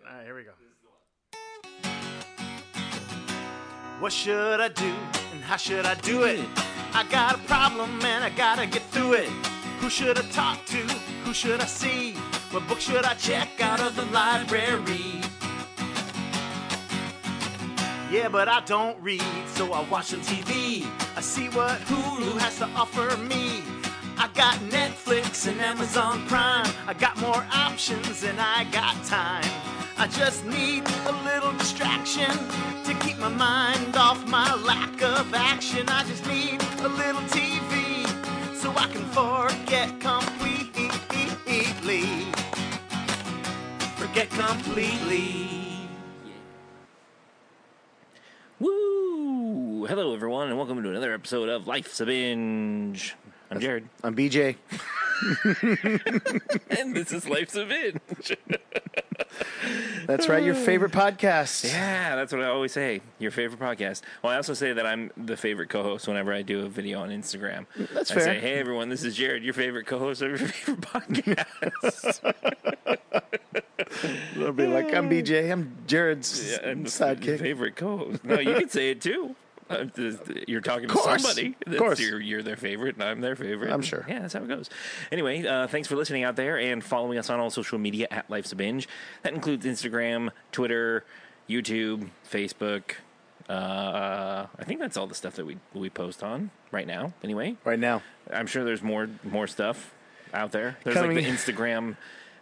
All right, here we go. What should I do and how should I do it? I got a problem and I gotta get through it. Who should I talk to? Who should I see? What book should I check out of the library? Yeah, but I don't read, so I watch some TV. I see what Hulu has to offer me. I got Netflix and Amazon Prime. I got more options than I got time. I just need a little distraction to keep my mind off my lack of action. I just need a little TV so I can forget completely. Forget completely. Woo! Hello, everyone, and welcome to another episode of Life's a Binge. I'm Jared. I'm BJ. And this is Life's a Binge. That's right, your favorite podcast. Yeah, that's what I always say. Your favorite podcast. Well, I also say that I'm the favorite co-host whenever I do a video on Instagram. That's I fair. say, hey, everyone, this is Jared, your favorite co-host of your favorite podcast. It'll be like, I'm BJ. I'm Jared's I'm the sidekick. favorite co-host. No, you can say it, too. You're talking to somebody. Of course. You're their favorite, and I'm their favorite. I'm sure. Yeah, that's how it goes. Anyway, thanks for listening out there and following us on all social media at Life's a Binge. That includes Instagram, Twitter, YouTube, Facebook. I think that's all the stuff that we post on right now. Anyway, Right now. I'm sure there's more stuff out there. There's Coming- like the Instagram.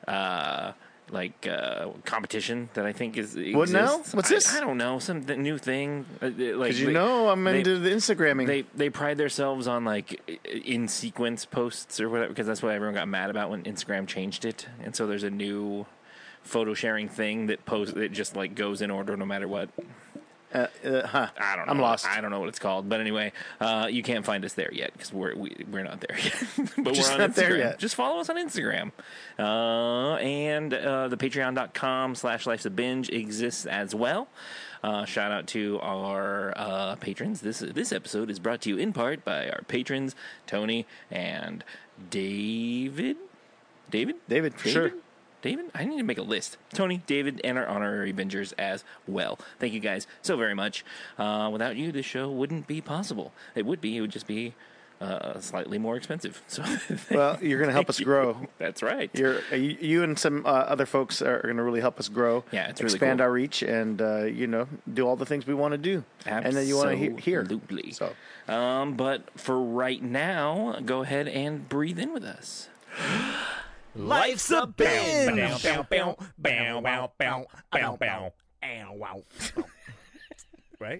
Competition that I think is What now? exists. What's this? I don't know, some new thing. Because I'm into the Instagramming. They pride themselves on like in sequence posts or whatever, because that's what everyone got mad about when Instagram changed it. And so there's a new photo sharing thing that just like goes in order no matter what. I don't know. I'm lost. I don't know what it's called, but anyway, you can't find us there yet because we're not there yet. But Just we're on not Instagram. there yet. Just follow us on Instagram, and the Patreon.com/Life's a Binge exists as well. Shout out to our patrons. This episode is brought to you in part by our patrons Tony and David. David, for sure. David? I need to make a list. Tony, David, and our honorary Bingers as well. Thank you guys so very much. Without you, this show wouldn't be possible. It would just be slightly more expensive. So, Well, you're going to help us grow. That's right. You and some other folks are going to really help us grow. Yeah, it's really expand cool. our reach and do all the things we want to do. Absolutely. And then you want to hear. Absolutely. So, But for right now, go ahead and breathe in with us. Life's a Binge. Right?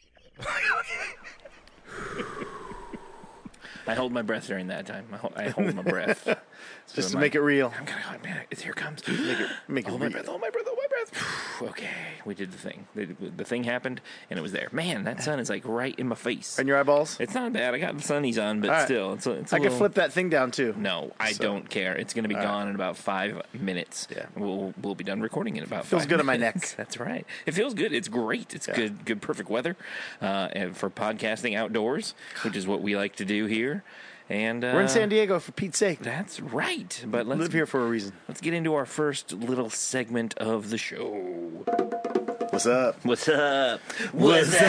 I hold my breath during that time. I hold my breath. Just to make it real. I'm gonna go, man, here it comes. Make it Hold my real. breath, hold my breath, hold my breath. Okay, we did the thing. The thing happened, and it was there. Man, that sun is like right in my face. And your eyeballs? It's not bad. I got the sunnies on, but All right. still, it's a I can little... flip that thing down, too. No, I don't care. It's going to be gone in about 5 minutes. Yeah. We'll be done recording in about 5 Feels minutes. good on my neck. That's right. It feels good. It's great. It's good, perfect weather and for podcasting outdoors, which is what we like to do here. And We're in San Diego, for Pete's sake. That's right. But let's Live here for a reason. Let's get into our first little segment of the show. What's up? What's up? What's up?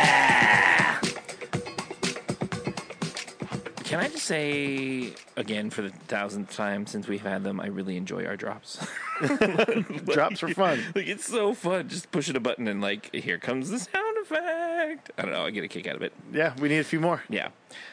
Can I just say again for the 1000th time since we've had them, I really enjoy our drops. Drops for fun. Like, it's so fun just pushing a button and like, here comes the sound effect. I don't know. I get a kick out of it. Yeah, we need a few more. Yeah.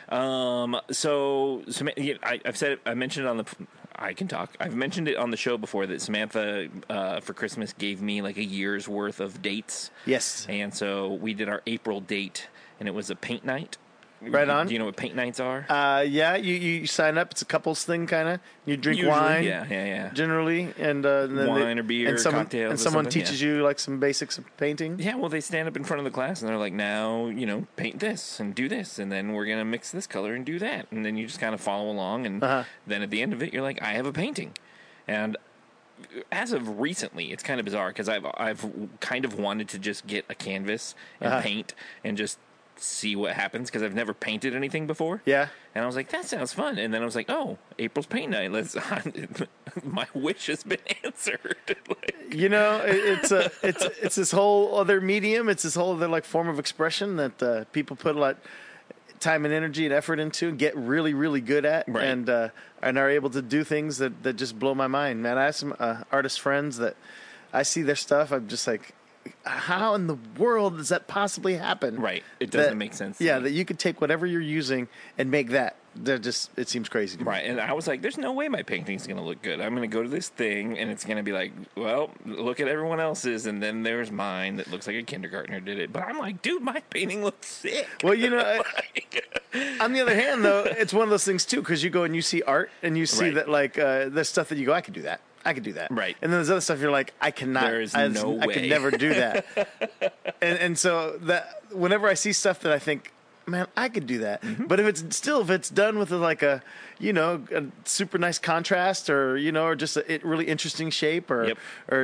So I've said it, I mentioned it on the. I can talk. I've mentioned it on the show before that Samantha for Christmas gave me like a year's worth of dates. Yes. And so we did our April date, and it was a paint night. Right on. Do you know what paint nights are? Yeah, you sign up. It's a couples thing, kind of. You drink Usually, wine. yeah. Generally, and then Wine or beer, and someone, cocktails and or someone something, teaches yeah. you like some basics of painting. Yeah, well, they stand up in front of the class, and they're like, now, paint this and do this, and then we're going to mix this color and do that. And then you just kind of follow along, and then at the end of it, you're like, I have a painting. And as of recently, it's kind of bizarre, because I've kind of wanted to just get a canvas and paint and just see what happens, because I've never painted anything before. Yeah. And I was like, that sounds fun. And then I was like, oh, April's paint night. My wish has been answered. You know, it's this whole other medium. It's this whole other like form of expression that people put a lot time and energy and effort into, and get really, really good at, Right. and are able to do things that just blow my mind, man. I have some artist friends that I see their stuff. I'm just like, how in the world does that possibly happen? Right. It doesn't make sense to Yeah, me. that you could take whatever you're using and make that. It seems crazy to me. Right, and I was like, there's no way my painting's going to look good. I'm going to go to this thing, and it's going to be like, well, look at everyone else's, and then there's mine that looks like a kindergartner did it. But I'm like, dude, my painting looks sick. Well, you know, on the other hand, though, it's one of those things, too, because you go and you see art, and you see Right. that, like, there's stuff that you go, I could do that. I could do that. Right. And then there's other stuff you're like, I cannot. There is no I could way. never do that. and so that whenever I see stuff that I think, man, I could do that. Mm-hmm. But if it's done with like a super nice contrast, or or just a really interesting shape, or Yep. or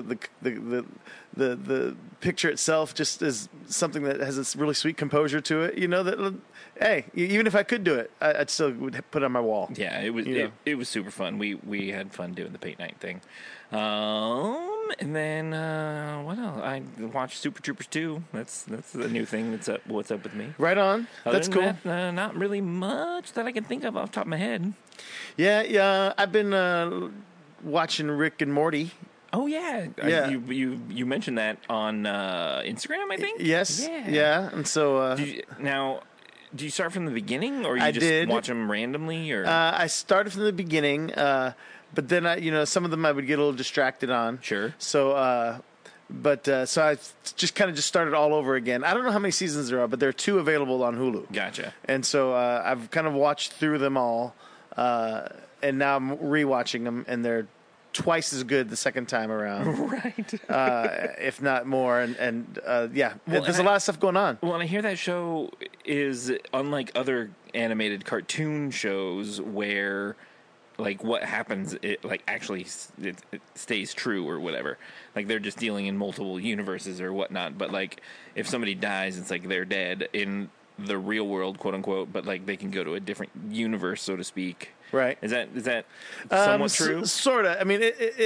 the picture itself just is something that has this really sweet composure to it. That hey, even if I could do it, I'd still would put it on my wall. Yeah, it was it was super fun. We had fun doing the paint night thing. And then what else? I watched Super Troopers 2. That's the new thing. What's up with me? Right on. Other That's than cool. that, not really much that I can think of off the top of my head. Yeah. I've been watching Rick and Morty. Oh yeah, Yeah. You mentioned that on Instagram, I think. Yes. Yeah. And so Do you start from the beginning, or you I just did. watch them randomly, or I started from the beginning, but then some of them I would get a little distracted on. Sure. So, so I just started all over again. I don't know how many seasons there are, but there are 2 available on Hulu. Gotcha. And so I've kind of watched through them all, and now I'm rewatching them, and they're twice as good the second time around, Right. if not more. And yeah, Well, there's and a lot of stuff going on. Well, and I hear that show is unlike other animated cartoon shows where, like, what happens, it stays true or whatever. Like, they're just dealing in multiple universes or whatnot. But, like, if somebody dies, it's like they're dead in the real world, quote unquote. But, like, they can go to a different universe, so to speak. Right. Is that somewhat true? Sort of. I mean,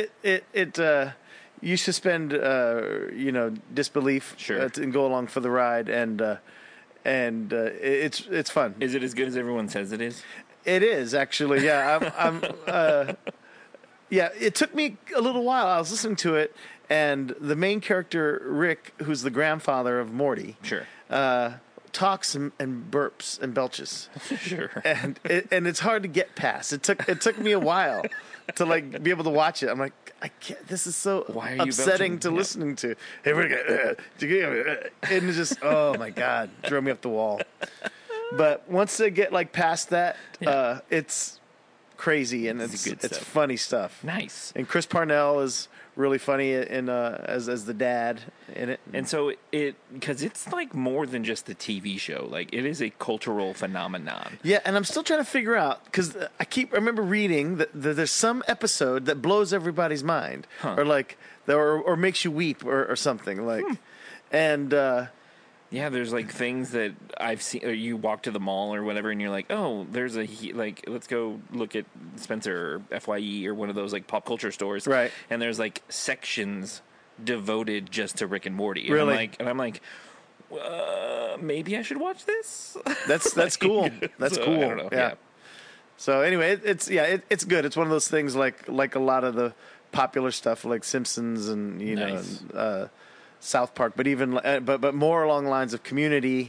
you suspend, disbelief, Sure. And go along for the ride, and it's fun. Is it as good as everyone says it is? It is actually, yeah. Yeah. It took me a little while. I was listening to it, and the main character Rick, who's the grandfather of Morty, Sure. talks and burps and belches. Sure. And it's hard to get past. It took me a while to like be able to watch it. I'm like, I can't. This is so Why are you upsetting belching? to Yeah. listening to. Hey, and it's just, oh my god, drove me up the wall. But once they get like past that, Yeah. it's crazy, and It's good it's stuff. funny stuff. Nice. And Chris Parnell is really funny in as the dad in it. And so because it's like more than just a TV show. Like, it is a cultural phenomenon. Yeah, and I'm still trying to figure out, because I remember reading that there's some episode that blows everybody's mind, Huh. or like, or makes you weep, or something like, and Yeah, there's like things that I've seen. Or you walk to the mall or whatever, and you're like, oh, there's let's go look at Spencer or FYE or one of those like pop culture stores, Right. And there's like sections devoted just to Rick and Morty. And Really? I'm like, maybe I should watch this. that's cool. That's So, cool. I don't know. Yeah. So anyway, it's good. It's one of those things like a lot of the popular stuff like Simpsons and Nice. South Park, but even but more along the lines of Community,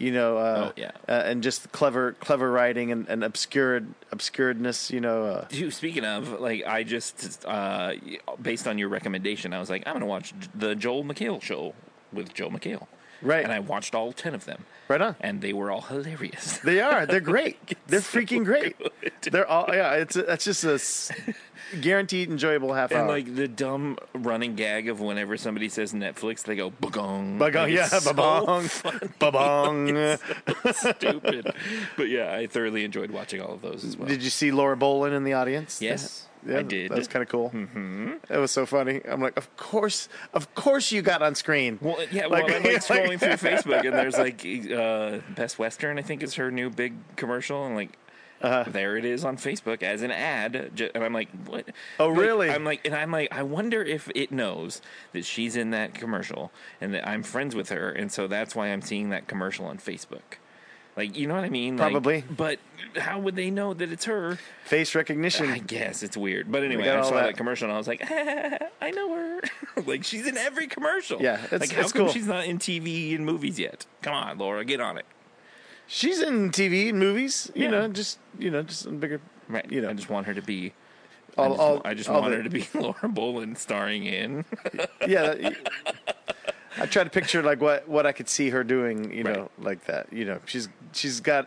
and just clever writing and obscuredness, Dude, speaking of, like, I just, based on your recommendation, I was like, I'm going to watch the Joel McHale show with Joel McHale. Right. And I watched all 10 of them. Right on. And they were all hilarious. They are. They're great. They're freaking great. good. They're all. Yeah. That's just a guaranteed enjoyable half And hour. like the dumb running gag of whenever somebody says Netflix, they go bagong. Bagong, Like, yeah, it's so babong, funny. babong. It's so stupid. But yeah, I thoroughly enjoyed watching all of those as well. Did you see Laura Bolin in the audience? Yes, Yeah, I did. That was kind of cool. Mm-hmm. It was so funny. I'm like, of course you got on screen. Well, yeah. Like- Well, I'm like scrolling through Facebook, and there's like Best Western. I think is her new big commercial, and like there it is on Facebook as an ad, and I'm like, what? Oh, Like, really? I'm like, I wonder if it knows that she's in that commercial and that I'm friends with her, and so that's why I'm seeing that commercial on Facebook. Like, you know what I mean? Probably. Like, but how would they know that it's her? Face recognition. I guess it's weird. But anyway, got I all saw that. that commercial and I was like, I know her. Like, she's in every commercial. Yeah, like, how it's come cool. she's not in TV and movies yet? Come on, Laura, get on it. She's in TV and movies. You Yeah. know, just in bigger. Right. You know, I just want her to be. I just all want the- her to be Laura Boland starring in. Yeah. I try to picture like what I could see her doing. You know, Right. like that. You know, she's got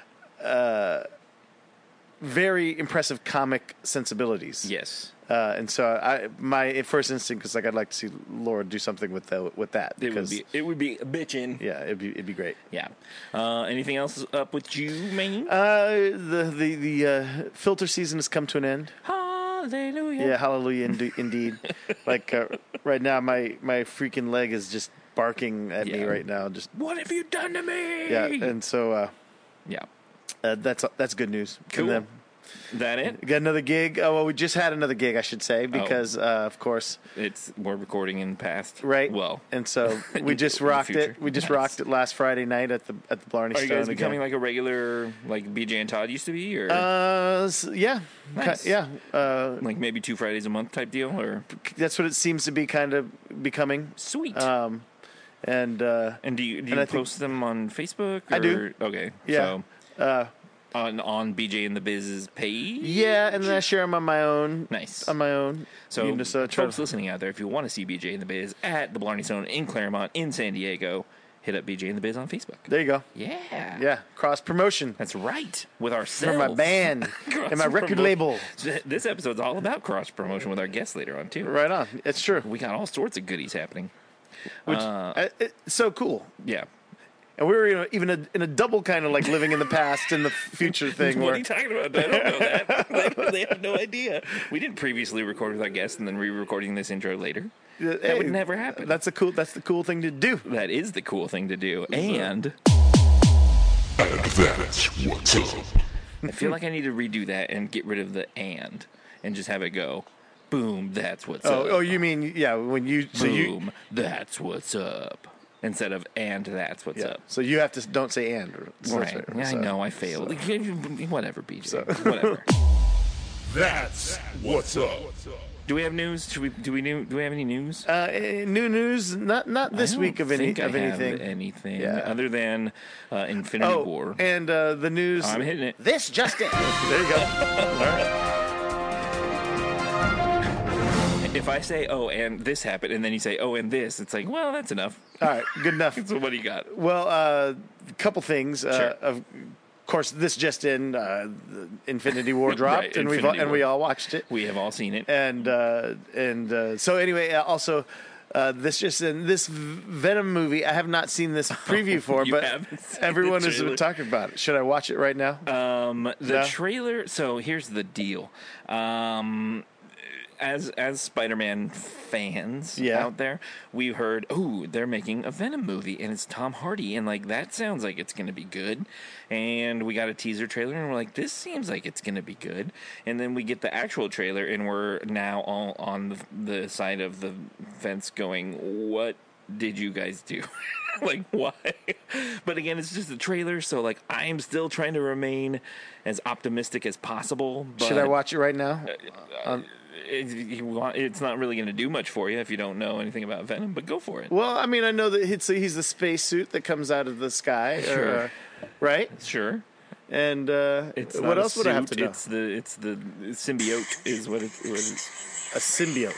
very impressive comic sensibilities. Yes. And so my first instinct is like I'd like to see Laura do something with that because It would be bitchin'. yeah, it'd be great. Yeah. Anything else up with you, man? The filter season has come to an end. Hallelujah. Yeah, hallelujah, indeed. Like right now, my freaking leg is just barking at me Yeah. right now. Just What have you done to me? yeah, and so Yeah. that's good news. Cool. And then That it? we got another gig. Oh well, we just had another gig, I should say, because of course. We're recording in past. Right. Well. And so we just In the rocked future. it. We just Nice. rocked it last Friday night at the Blarney Are you Stone guys becoming again. like a regular, like BJ and Todd used to be, or Yeah. Nice. Yeah. like maybe 2 Fridays a month type deal, or That's what it seems to be kind of becoming. sweet? And and do you and I think- post them on Facebook? Or, I do. Okay. Yeah. So, on BJ and the Biz's page. yeah, and then I share them on my own. Nice. On my own. So, You just, try folks to- listening out there, if you want to see BJ and the Biz at the Blarney Stone in Claremont, in San Diego, hit up BJ and the Biz on Facebook. There you go. Yeah. Yeah, cross promotion That's right. With for ourselves. my band and my record Cross-promo- label. This episode's all about cross promotion with our guests later on, too. Right on. It's true. We got all sorts of goodies happening. Which it's so cool. Yeah. And we were even in a double kind of like living in the past and the future thing. What where are you talking about? I don't know that. They have no idea. We didn't previously record with our guests and then re-recording this intro later. That would never happen. That's the cool thing to do. That is the cool thing to do. And That's what's up. I feel like I need to redo that and get rid of the and just have it go, boom, that's what's up. Oh, you mean when you Boom, that's what's up. Instead of and that's what's up. So you have to don't say and. So Right. that's Yeah, So- I know I failed. Whatever, BJ. Whatever. That's what's up. Do we have news? Do we have any news? New news, not this I don't week of think I have anything. anything Yeah. other than Infinity War. and the news. I'm hitting it. This just in. There you go. All right. If I say, oh, and this happened, and then you say, oh, and this, it's like, well, that's enough. All right. Good enough. So what do you got? Well, a couple things. Sure. Of course, this just in. The Infinity War dropped, Right, and Infinity we War. all watched it. We have all seen it. And so anyway, also. This Venom movie, I have not seen this preview for, You but haven't seen everyone the is trailer? talking about it. Should I watch it right now? The No. trailer. So here's the deal. As Spider-Man fans Yeah. out there, we heard, oh, they're making a Venom movie, and it's Tom Hardy, and like that sounds like it's going to be good. And we got a teaser trailer, and we're like, this seems like it's going to be good. And then we get the actual trailer, and we're now all on the side of the fence, going, what did you guys do? Like, why? But again, it's just a trailer, so like I'm still trying to remain as optimistic as possible. But Should I watch it right now? it's not really going to do much for you if you don't know anything about Venom, but go for it. Well, I mean, I know that he's the spacesuit that comes out of the sky, Sure. right? Sure. And It's what not a else would I have to suit, know? It's the symbiote is what it is. A symbiote.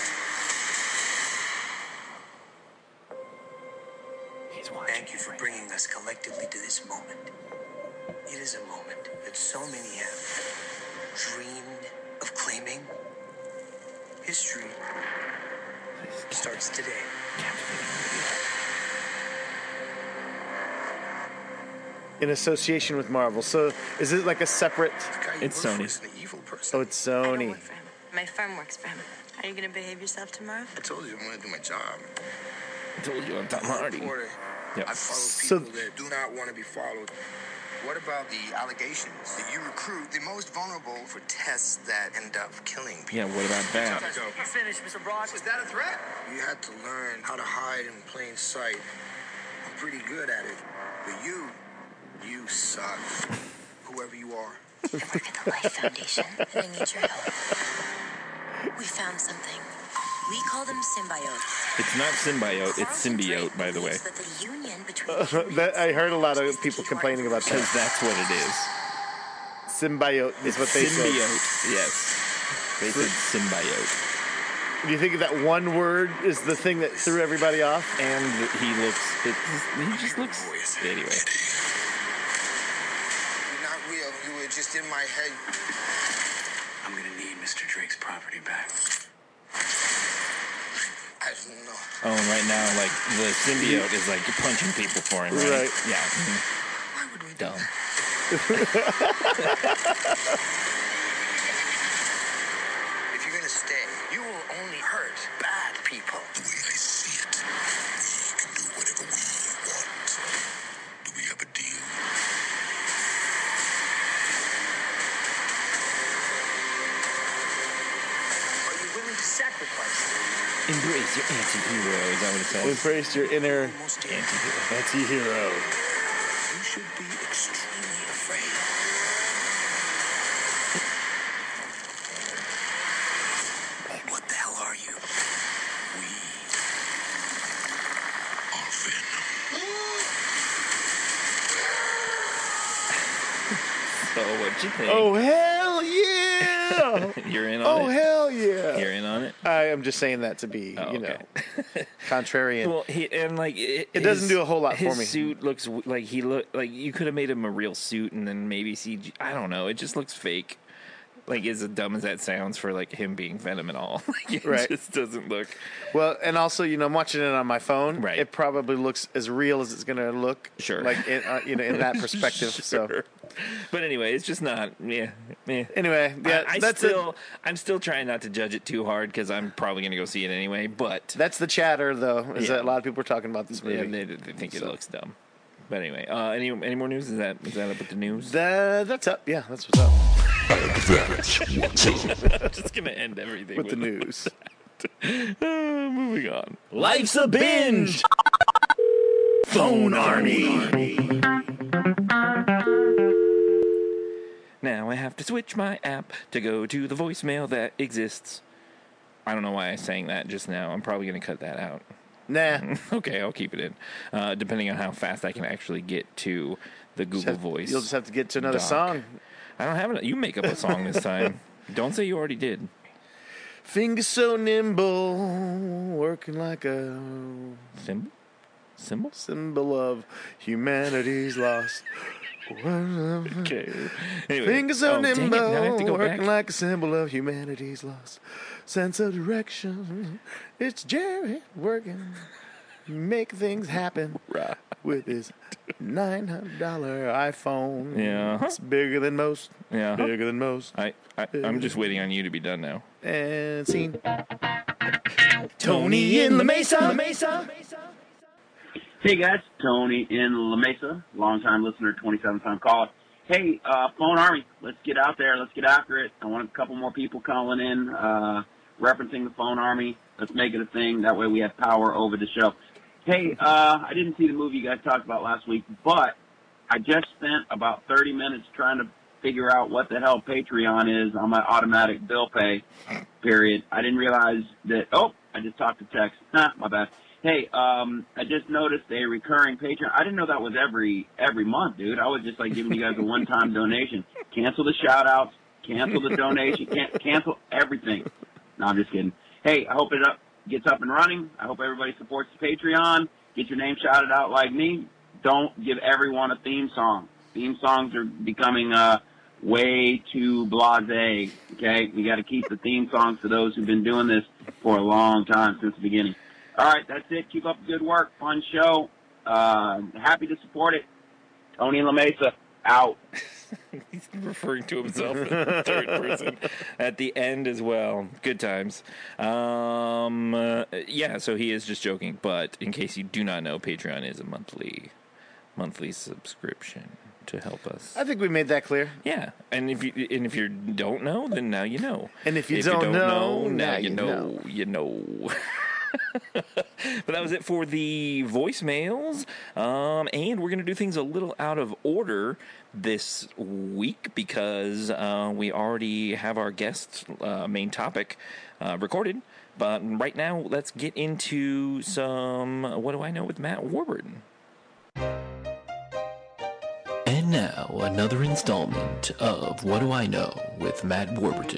He's watching. Thank you for bringing us collectively to this moment. It is a moment that so many have dreamed of claiming. History starts today. In association with Marvel. So is it like a separate... It's Sony. Oh, it's I don't Sony. work for him. My firm works for him. Are you going to behave yourself tomorrow? I told you I'm going to do my job. I told you I'm Tom Hardy. Reporter. Yep. I follow So- people that do not want to be followed. What about the allegations that you recruit the most vulnerable for tests that end up killing people? Yeah, what about that? You finished, Mr. Brock? Is that a threat? You had to learn how to hide in plain sight. I'm pretty good at it. But you suck. Whoever you are. I work at the Life Foundation, and I need your help. We found something. We call them symbiotes. It's not symbiote, it's symbiote, by the way. That the union between I heard a lot of people complaining about that. Because that's what it is. Symbiote is what they said. Symbiote, yes. They said symbiote. Do you think that one word is the thing that threw everybody off? And he just looks, anyway. You're not real. You were just in my head. I'm gonna need Mr. Drake's property back. I don't know. Oh, and right now, like, the symbiote is, like, punching people for him, right? Right. Yeah. Why would we do Dumb. If you're gonna stay, you will only hurt bad people. The way I see it, we can do whatever we want. Do we have a deal? Are you willing to sacrifice? Embrace your anti-hero, is that what it says? Embrace your inner Anti-hero. anti-hero. You should be extremely afraid. What the hell are you? We are Venom. So, what'd you think? Oh, hell yeah! You're in on Oh, it? hell yeah! You're in on it? I am just saying that to be, Oh, you know, okay. contrarian. Well, it doesn't do a whole lot for me. His suit looks like you could have made him a real suit and then maybe CG. I don't know. It just looks fake. Like, as dumb as that sounds for like him being Venom and all, like, it Right. just doesn't look. Well, and also, you know, I'm watching it on my phone. Right. It probably looks as real as it's going to look. Sure. Like, in that perspective. So, Sure. But anyway, it's just not. Yeah. anyway, yeah, I'm still trying not to judge it too hard because I'm probably going to go see it anyway. But That's the chatter, though, is Yeah. that a lot of people are talking about this movie. yeah, they think it looks dumb. But anyway, any more news? Is that up with the news? That's up. Yeah, that's what's up That's what's up. I'm just gonna end everything with the news. Moving on. Life's a binge! Phone Army! Now I have to switch my app to go to the voicemail that exists. I don't know why I sang that just now. I'm probably gonna cut that out. Nah. Okay, I'll keep it in. Depending on how fast I can actually get to the Google Voice. You'll just have to get to another doc. song. I don't have it. You make up a song this time. Don't say you already did. Fingers so nimble, working like a Symbol? symbol of humanity's lost. Okay. Anyway. Fingers so dang it, nimble, now I have to go working back. like a symbol of humanity's lost sense of direction. It's Jerry working, make things happen Right. with his $900 iPhone. Yeah. It's bigger than most. Yeah. Bigger than most. I'm just waiting on you to be done now. And scene. Tony in La Mesa! Hey guys, Tony in La Mesa, long-time listener, 27-time caller. Hey, Phone Army, let's get out there, let's get after it. I want a couple more people calling in, referencing the Phone Army. Let's make it a thing, that way we have power over the show. Hey, I didn't see the movie you guys talked about last week, but I just spent about 30 minutes trying to figure out what the hell Patreon is on my automatic bill pay, period. I didn't realize that, I just talked to text. My bad. Hey, I just noticed a recurring Patreon. I didn't know that was every month, dude. I was just like giving you guys a one-time donation. Cancel the shout-outs, cancel the donation, cancel everything. No, I'm just kidding. Hey, I hope it gets up and running. I hope everybody supports the Patreon. Get your name shouted out like me. Don't give everyone a theme song. Theme songs are becoming way too blasé, okay? We got to keep the theme songs to those who've been doing this for a long time, since the beginning. All right, that's it. Keep up the good work. Fun show. Happy to support it. Tony in La Mesa, out. He's referring to himself in the third person at the end as well. Good times. Yeah, so he is just joking. But in case you do not know, Patreon is a monthly subscription. to help us. I think we made that clear. Yeah, and if you don't know, then now you know. And if you don't know, now now you you know. You know. But that was it for the voicemails. And we're going to do things a little out of order this week because we already have our guest main topic recorded. But right now, let's get into some What Do I Know with Matt Warburton. And now, another installment of What Do I Know with Matt Warburton.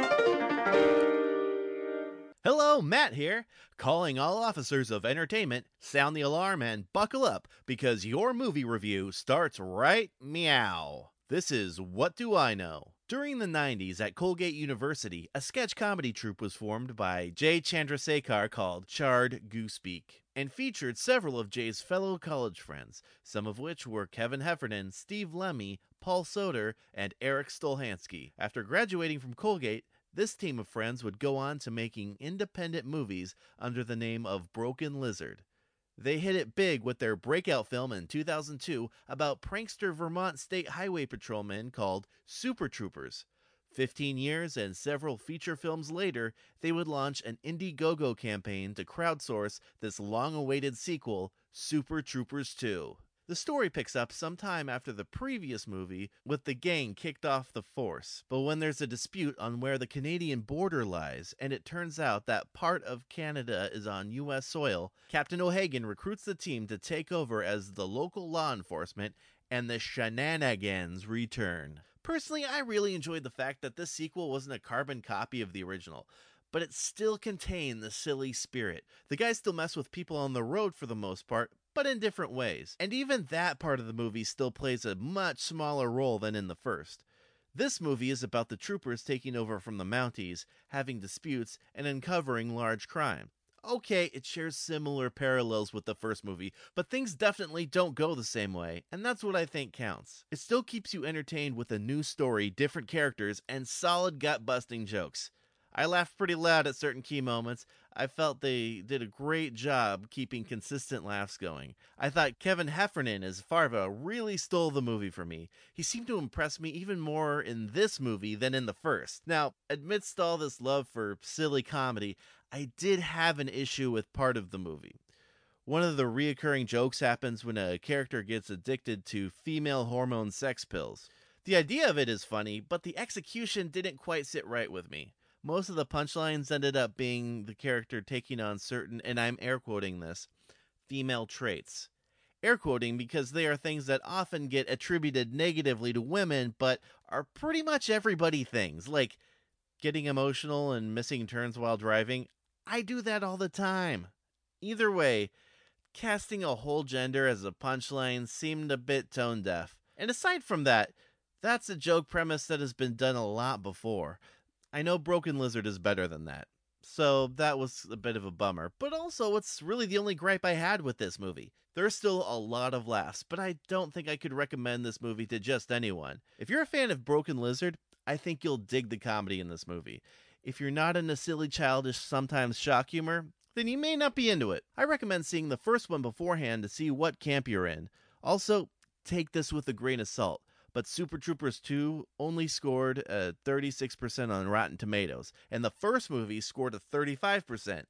Hello, Matt here, calling all officers of entertainment, sound the alarm and buckle up because your movie review starts right meow. This is What Do I Know? During the 90s at Colgate University, a sketch comedy troupe was formed by Jay Chandrasekhar called Charred Goosebeak and featured several of Jay's fellow college friends, some of which were Kevin Heffernan, Steve Lemmy, Paul Soter, and Eric Stolhansky. After graduating from Colgate, this team of friends would go on to making independent movies under the name of Broken Lizard. They hit it big with their breakout film in 2002 about prankster Vermont State Highway Patrolmen called Super Troopers. 15 years and several feature films later, they would launch an Indiegogo campaign to crowdsource this long-awaited sequel, Super Troopers 2. The story picks up sometime after the previous movie with the gang kicked off the force, but when there's a dispute on where the Canadian border lies and it turns out that part of Canada is on U.S. soil, Captain O'Hagan recruits the team to take over as the local law enforcement and the shenanigans return. Personally, I really enjoyed the fact that this sequel wasn't a carbon copy of the original, but it still contained the silly spirit. The guys still mess with people on the road for the most part, but in different ways. And even that part of the movie still plays a much smaller role than in the first. This movie is about the troopers taking over from the Mounties, having disputes, and uncovering large crime. Okay, it shares similar parallels with the first movie, but things definitely don't go the same way, and that's what I think counts. It still keeps you entertained with a new story, different characters, and solid gut-busting jokes. I laughed pretty loud at certain key moments. I felt they did a great job keeping consistent laughs going. I thought Kevin Heffernan as Farva really stole the movie for me. He seemed to impress me even more in this movie than in the first. Now, amidst all this love for silly comedy, I did have an issue with part of the movie. One of the reoccurring jokes happens when a character gets addicted to female hormone sex pills. The idea of it is funny, but the execution didn't quite sit right with me. Most of the punchlines ended up being the character taking on certain, and I'm air quoting this, female traits. Air quoting because they are things that often get attributed negatively to women, but are pretty much everybody things, like getting emotional and missing turns while driving. I do that all the time. Either way, casting a whole gender as a punchline seemed a bit tone deaf. And aside from that, that's a joke premise that has been done a lot before. I know Broken Lizard is better than that, so that was a bit of a bummer, but also it's really the only gripe I had with this movie. There's still a lot of laughs, but I don't think I could recommend this movie to just anyone. If you're a fan of Broken Lizard, I think you'll dig the comedy in this movie. If you're not into silly, childish, sometimes shock humor, then you may not be into it. I recommend seeing the first one beforehand to see what camp you're in. Also, take this with a grain of salt. But Super Troopers 2 only scored a 36% on Rotten Tomatoes, and the first movie scored a 35%.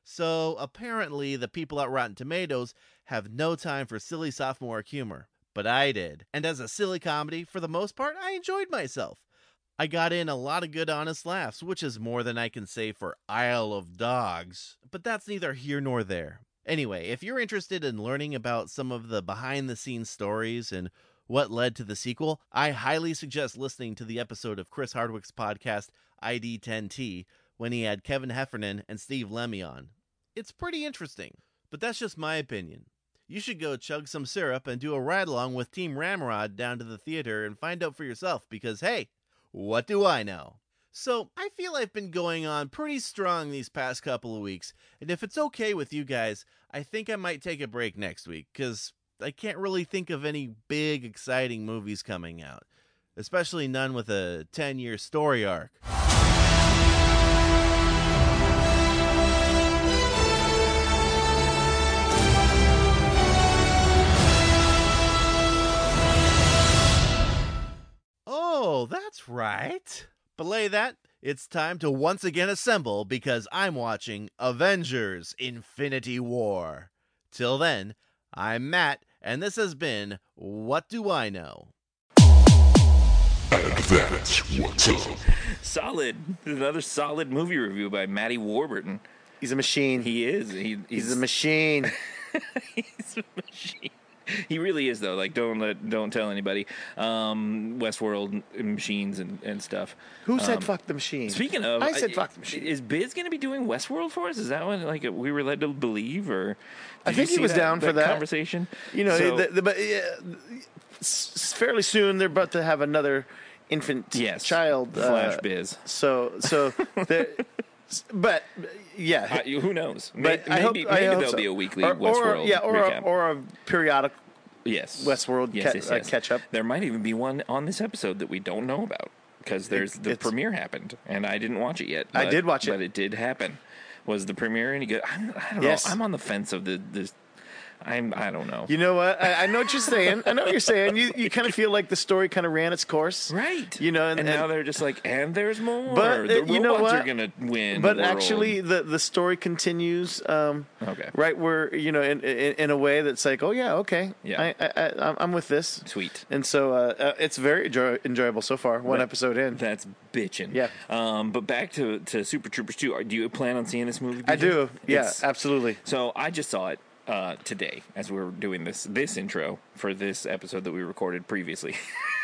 So apparently the people at Rotten Tomatoes have no time for silly sophomore humor, but I did. And as a silly comedy, for the most part, I enjoyed myself. I got in a lot of good honest laughs, which is more than I can say for Isle of Dogs, but that's neither here nor there. Anyway, if you're interested in learning about some of the behind-the-scenes stories and what led to the sequel, I highly suggest listening to the episode of Chris Hardwick's podcast, ID10T, when he had Kevin Heffernan and Steve Lemmy on. It's pretty interesting, but that's just my opinion. You should go chug some syrup and do a ride-along with Team Ramrod down to the theater and find out for yourself, because hey, what do I know? So, I feel I've been going on pretty strong these past couple of weeks, and if it's okay with you guys, I think I might take a break next week, because I can't really think of any big, exciting movies coming out, especially none with a 10-year story arc. right. Belay that. It's time to once again assemble because I'm watching Avengers Infinity War. Till then, I'm Matt, and this has been What Do I Know? And that's what's up. Solid. Another solid movie review by Matty Warburton. He's a machine. He is. He's a machine. He's a machine. He really is, though. Like, don't tell anybody. Westworld machines and stuff. Who said fuck the machine? Speaking of, I said fuck the machine. Is Biz going to be doing Westworld for us? Is that what we were led to believe, or I think he was down for that conversation? You know, So- but fairly soon they're about to have another infant child. Flash Biz. So, but yeah, who knows? But Maybe there'll be a weekly Westworld recap. or a periodic Westworld Westworld catch up. There might even be one on this episode that we don't know about because the premiere happened and I didn't watch it yet. I did watch it, but it did happen. Was the premiere any good? I don't know. I'm on the fence of this. I don't know. You know what? I know what you're saying. I know what you're saying. You kind of feel like the story kind of ran its course, right? You know, and now they're just like, and there's more. But the robots you know what? are gonna win. But the world. actually, the story continues. Right where in a way that's like, oh yeah, okay, yeah, I'm with this. Sweet. And so it's very enjoyable so far. One episode in. That's bitching. Yeah. But back to Super Troopers 2. Do you plan on seeing this movie? I do. Yeah, absolutely. So I just saw it today as we were doing this intro for this episode that we recorded previously.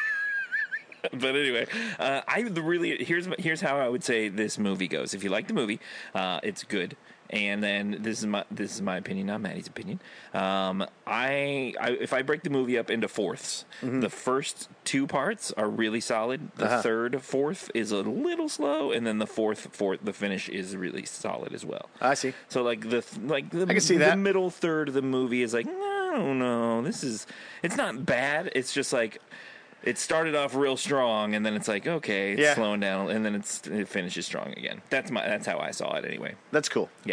But anyway, here's how I would say this movie goes. If you like the movie, it's good. And then this is my opinion, not Maddie's opinion. If I break the movie up into fourths, the first two parts are really solid. The fourth is a little slow, and then the fourth, the finish is really solid as well. I see. So I can see that. The middle third of the movie is like, I don't know. It's not bad. It's just like, it started off real strong, and then it's like, okay, it's slowing down, and then it finishes strong again. That's how I saw it anyway. That's cool. Yeah.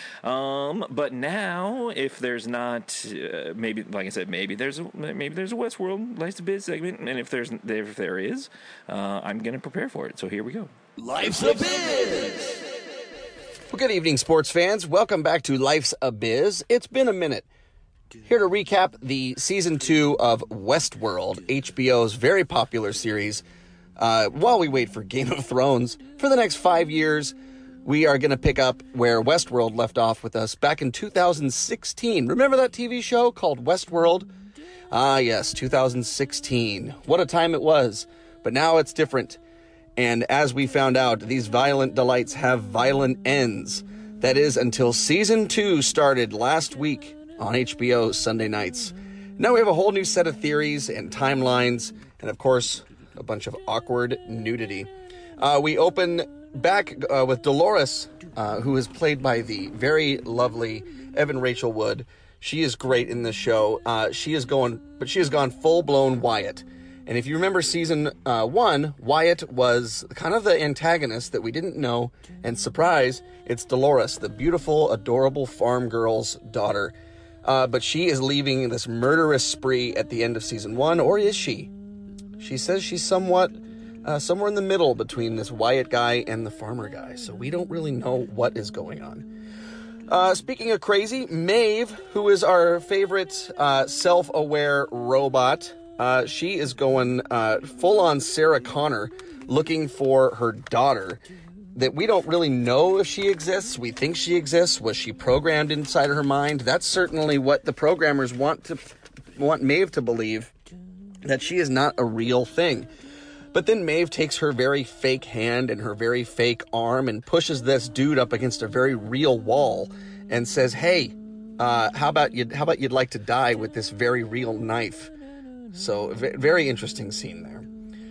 But now, if there's not, maybe, like I said, maybe there's a Westworld Life's a Biz segment, and if there is, I'm gonna prepare for it. So here we go. Life's a Biz. Well, good evening, sports fans. Welcome back to Life's a Biz. It's been a minute. Here to recap the season 2 of Westworld, HBO's very popular series. While we wait for Game of Thrones, for the next 5 years, we are going to pick up where Westworld left off with us back in 2016. Remember that TV show called Westworld? Ah, yes, 2016. What a time it was. But now it's different. And as we found out, these violent delights have violent ends. That is, until season 2 started last week on HBO Sunday nights. Now we have a whole new set of theories and timelines, and of course, a bunch of awkward nudity. We open back with Dolores, who is played by the very lovely Evan Rachel Wood. She is great in this show. She has gone full-blown Wyatt. And if you remember season 1, Wyatt was kind of the antagonist that we didn't know, and surprise, it's Dolores, the beautiful, adorable farm girl's daughter. But she is leaving this murderous spree at the end of season 1, or is she? She says she's somewhat somewhere in the middle between this Wyatt guy and the farmer guy, so we don't really know what is going on. Speaking of crazy, Maeve, who is our favorite self-aware robot, she is going full-on Sarah Connor, looking for her daughter. That we don't really know if she exists. We think she exists. Was she programmed inside of her mind? That's certainly what the programmers want Maeve to believe, that she is not a real thing. But then Maeve takes her very fake hand and her very fake arm and pushes this dude up against a very real wall and says, "Hey, how about you'd like to die with this very real knife?" So very interesting scene there.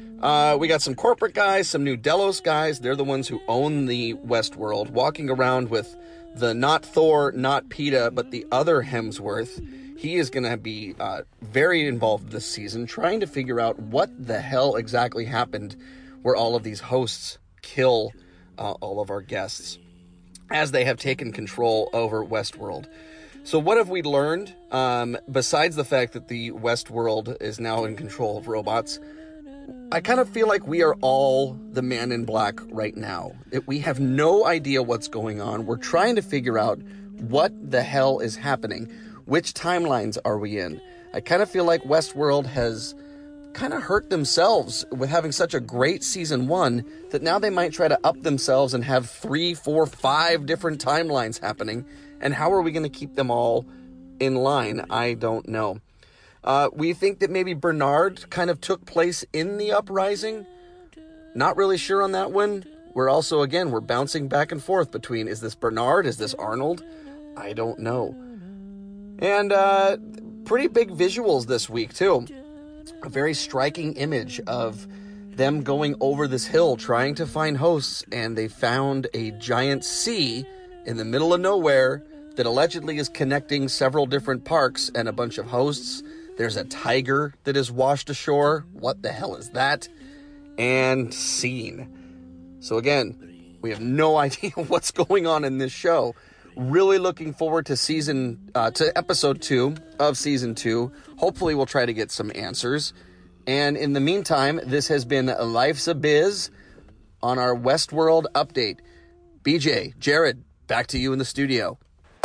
We got some corporate guys, some new Delos guys. They're the ones who own the Westworld, walking around with the not Thor, not PETA, but the other Hemsworth. He is going to be very involved this season, trying to figure out what the hell exactly happened where all of these hosts kill all of our guests as they have taken control over Westworld. So what have we learned? Besides the fact that the Westworld is now in control of robots, I kind of feel like we are all the Man in Black right now. We have no idea what's going on. We're trying to figure out what the hell is happening. Which timelines are we in? I kind of feel like Westworld has kind of hurt themselves with having such a great season 1 that now they might try to up themselves and have 3, 4, 5 different timelines happening. And how are we going to keep them all in line? I don't know. We think that maybe Bernard kind of took place in the Uprising. Not really sure on that one. We're also, again, we're bouncing back and forth between, is this Bernard? Is this Arnold? I don't know. And pretty big visuals this week, too. A very striking image of them going over this hill trying to find hosts, and they found a giant sea in the middle of nowhere that allegedly is connecting several different parks and a bunch of hosts. There's a tiger that is washed ashore. What the hell is that? And scene. So again, we have no idea what's going on in this show. Really looking forward to episode 2 of season 2. Hopefully we'll try to get some answers. And in the meantime, this has been Life's a Biz on our Westworld update. BJ, Jared, back to you in the studio.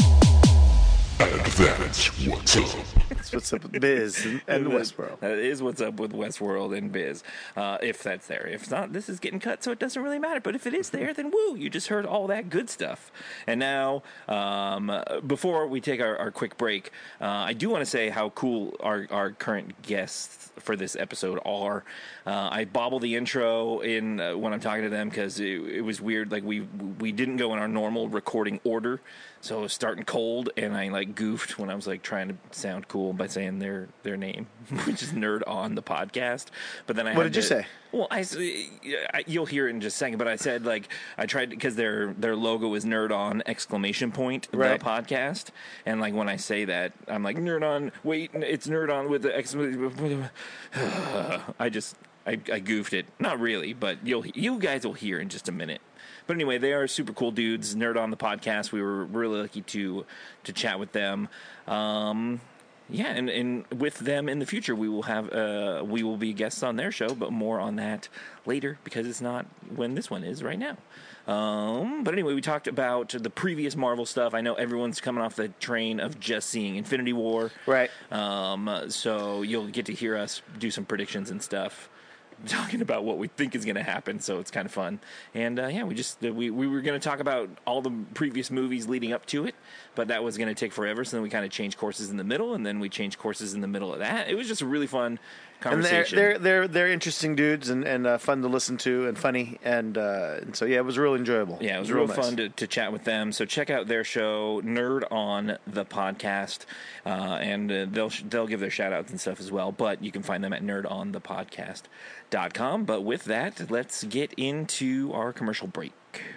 And that's what's up. That's what's up with Biz and Westworld. That is what's up with Westworld and Biz. If that's there. If not, this is getting cut, so it doesn't really matter. But if it is there, then woo, you just heard all that good stuff. And now, before we take our quick break, I do want to say how cool our current guests for this episode are. I bobble the intro in when I'm talking to them because it was weird. Like we didn't go in our normal recording order. So I was starting cold, and I goofed when I was trying to sound cool by saying their name, which is Nerd On the Podcast. But then what did you say? Well, you'll hear it in just a second. But I said I tried because their logo is Nerd On ! Right. The podcast, and when I say that, I'm like Nerd On. Wait, it's Nerd On with the exclamation. I goofed it. Not really, but you guys will hear in just a minute. But anyway, they are super cool dudes. Nerd On the Podcast. We were really lucky to chat with them. And with them in the future, we will be guests on their show, but more on that later because it's not when this one is right now. But anyway, we talked about the previous Marvel stuff. I know everyone's coming off the train of just seeing Infinity War, right? So you'll get to hear us do some predictions and stuff, talking about what we think is going to happen, so it's kind of fun. And we were going to talk about all the previous movies leading up to it, but that was going to take forever, so then we kind of changed courses in the middle, and then we changed courses in the middle of that. It was just a really fun conversation. And they're interesting dudes and fun to listen to and funny, and so yeah, it was really enjoyable. Yeah, it was real fun to chat with them. So check out their show, Nerd On the Podcast, and they'll give their shout outs and stuff as well. But you can find them at nerdonthepodcast.com. But with that, let's get into our commercial break.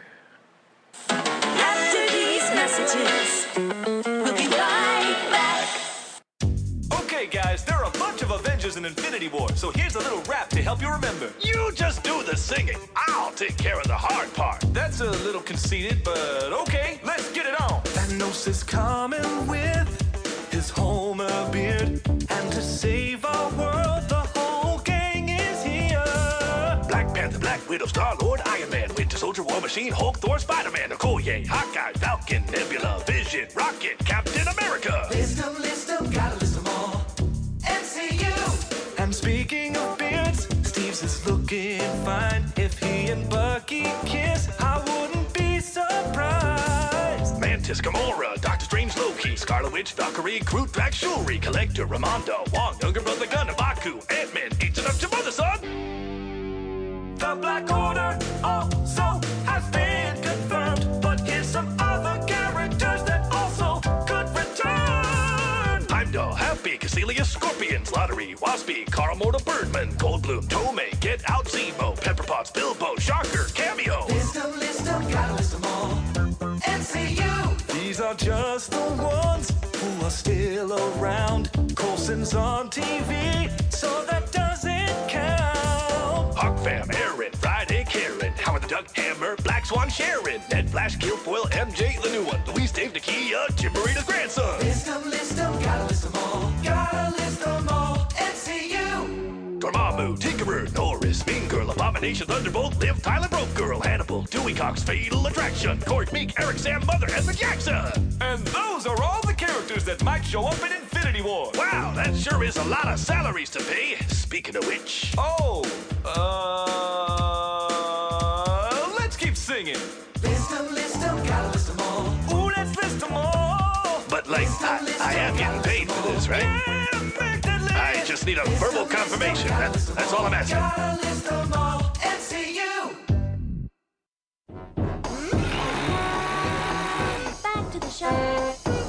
After these messages, we'll be right back. Okay, guys, there are a bunch of Avengers in Infinity War, so here's a little rap to help you remember. You just do the singing. I'll take care of the hard part. That's a little conceited, but okay, let's get it on. Thanos is coming with his Homer beard, and to save our world, the whole gang is here. Black Panther, Black Widow, Star-Lord, Iron Man, Winter Soldier, War Machine, Hulk, Thor, Spider-Man, Okoye, Hawkeye, Falcon, Nebula, Vision, Rocket, Captain America. List them, gotta list them all. MCU. And speaking of beards, Steve's is looking fine. If he and Bucky kiss, I wouldn't be surprised. Mantis, Gamora, Doctor Strange, Loki, Scarlet Witch, Valkyrie, Groot, Drax, Shuri, Collector, Ramonda, Wong, younger brother, Gunnar, Baku, Ant-Man, Agent of your mother, son. The Black Order also has been confirmed, but here's some other characters that also could return. Heimdall, Happy, Caecilius, Scorpions, Lottery, Waspy, Carl Mortal, Birdman, Goldblum, Tomei, Get Out, Zemo, Pepper Potts, Bilbo, Shocker, Cameo. List them, gotta list them all. MCU. These are just the ones who are still around. Coulson's on TV, so that doesn't count. Hawk Fam, Aaron, Friday, Karen, Howard the Duck, Hammer, Black Swan, Sharon, Ned Flash, Guilfoyle, MJ, the new one, Louise, Dave, Nakia, Jim Marina's grandson. List them, gotta list them all. Gotta list them all. MCU. Dormammu, Tinkerer, Nora, Abomination, Thunderbolt, Liv, Tyler, Broke Girl, Hannibal, Dewey Cox, Fatal Attraction, Corey Meek, Eric, Sam, Mother, Edna Jackson. And those are all the characters that might show up in Infinity War. Wow, that sure is a lot of salaries to pay. Speaking of which... Let's keep singing. List them, gotta list them all. Ooh, let's list them all. But, like, I am getting paid for this, right? Yeah, make that list. I just need a verbal confirmation. That's all I'm asking. Gotta list them all. MCU. Back to the show.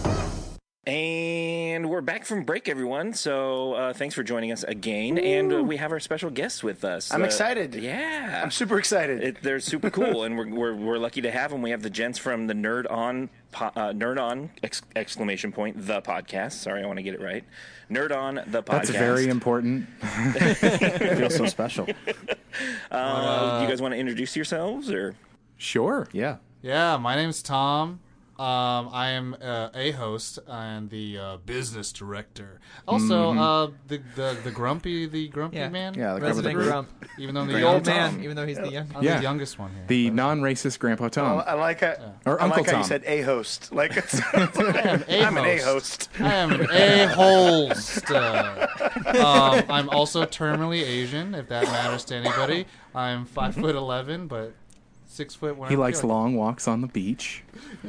And we're back from break, everyone. So thanks for joining us again. And we have our special guests with us. I'm excited. Yeah. I'm super excited. They're super cool, and we're lucky to have them. We have the gents from the Nerd On exclamation point the podcast. Sorry, I want to get it right. Nerd On the podcast. That's very important. It feels so special. Do you guys want to introduce yourselves, or? Sure. Yeah. Yeah, my name's Tom. I am a host and the business director. Also, the grumpy man. Yeah, the resident grump. Even though I'm The old man, even though he's the young. I'm the youngest one here. The non-racist Grandpa Tom. I like it. Or I Uncle like how Tom. you said a host. Like it's, I'm an a host. I am an a-host. I'm also terminally Asian, if that matters to anybody. I'm 5'11", but 6 foot. He likes long walks on the beach.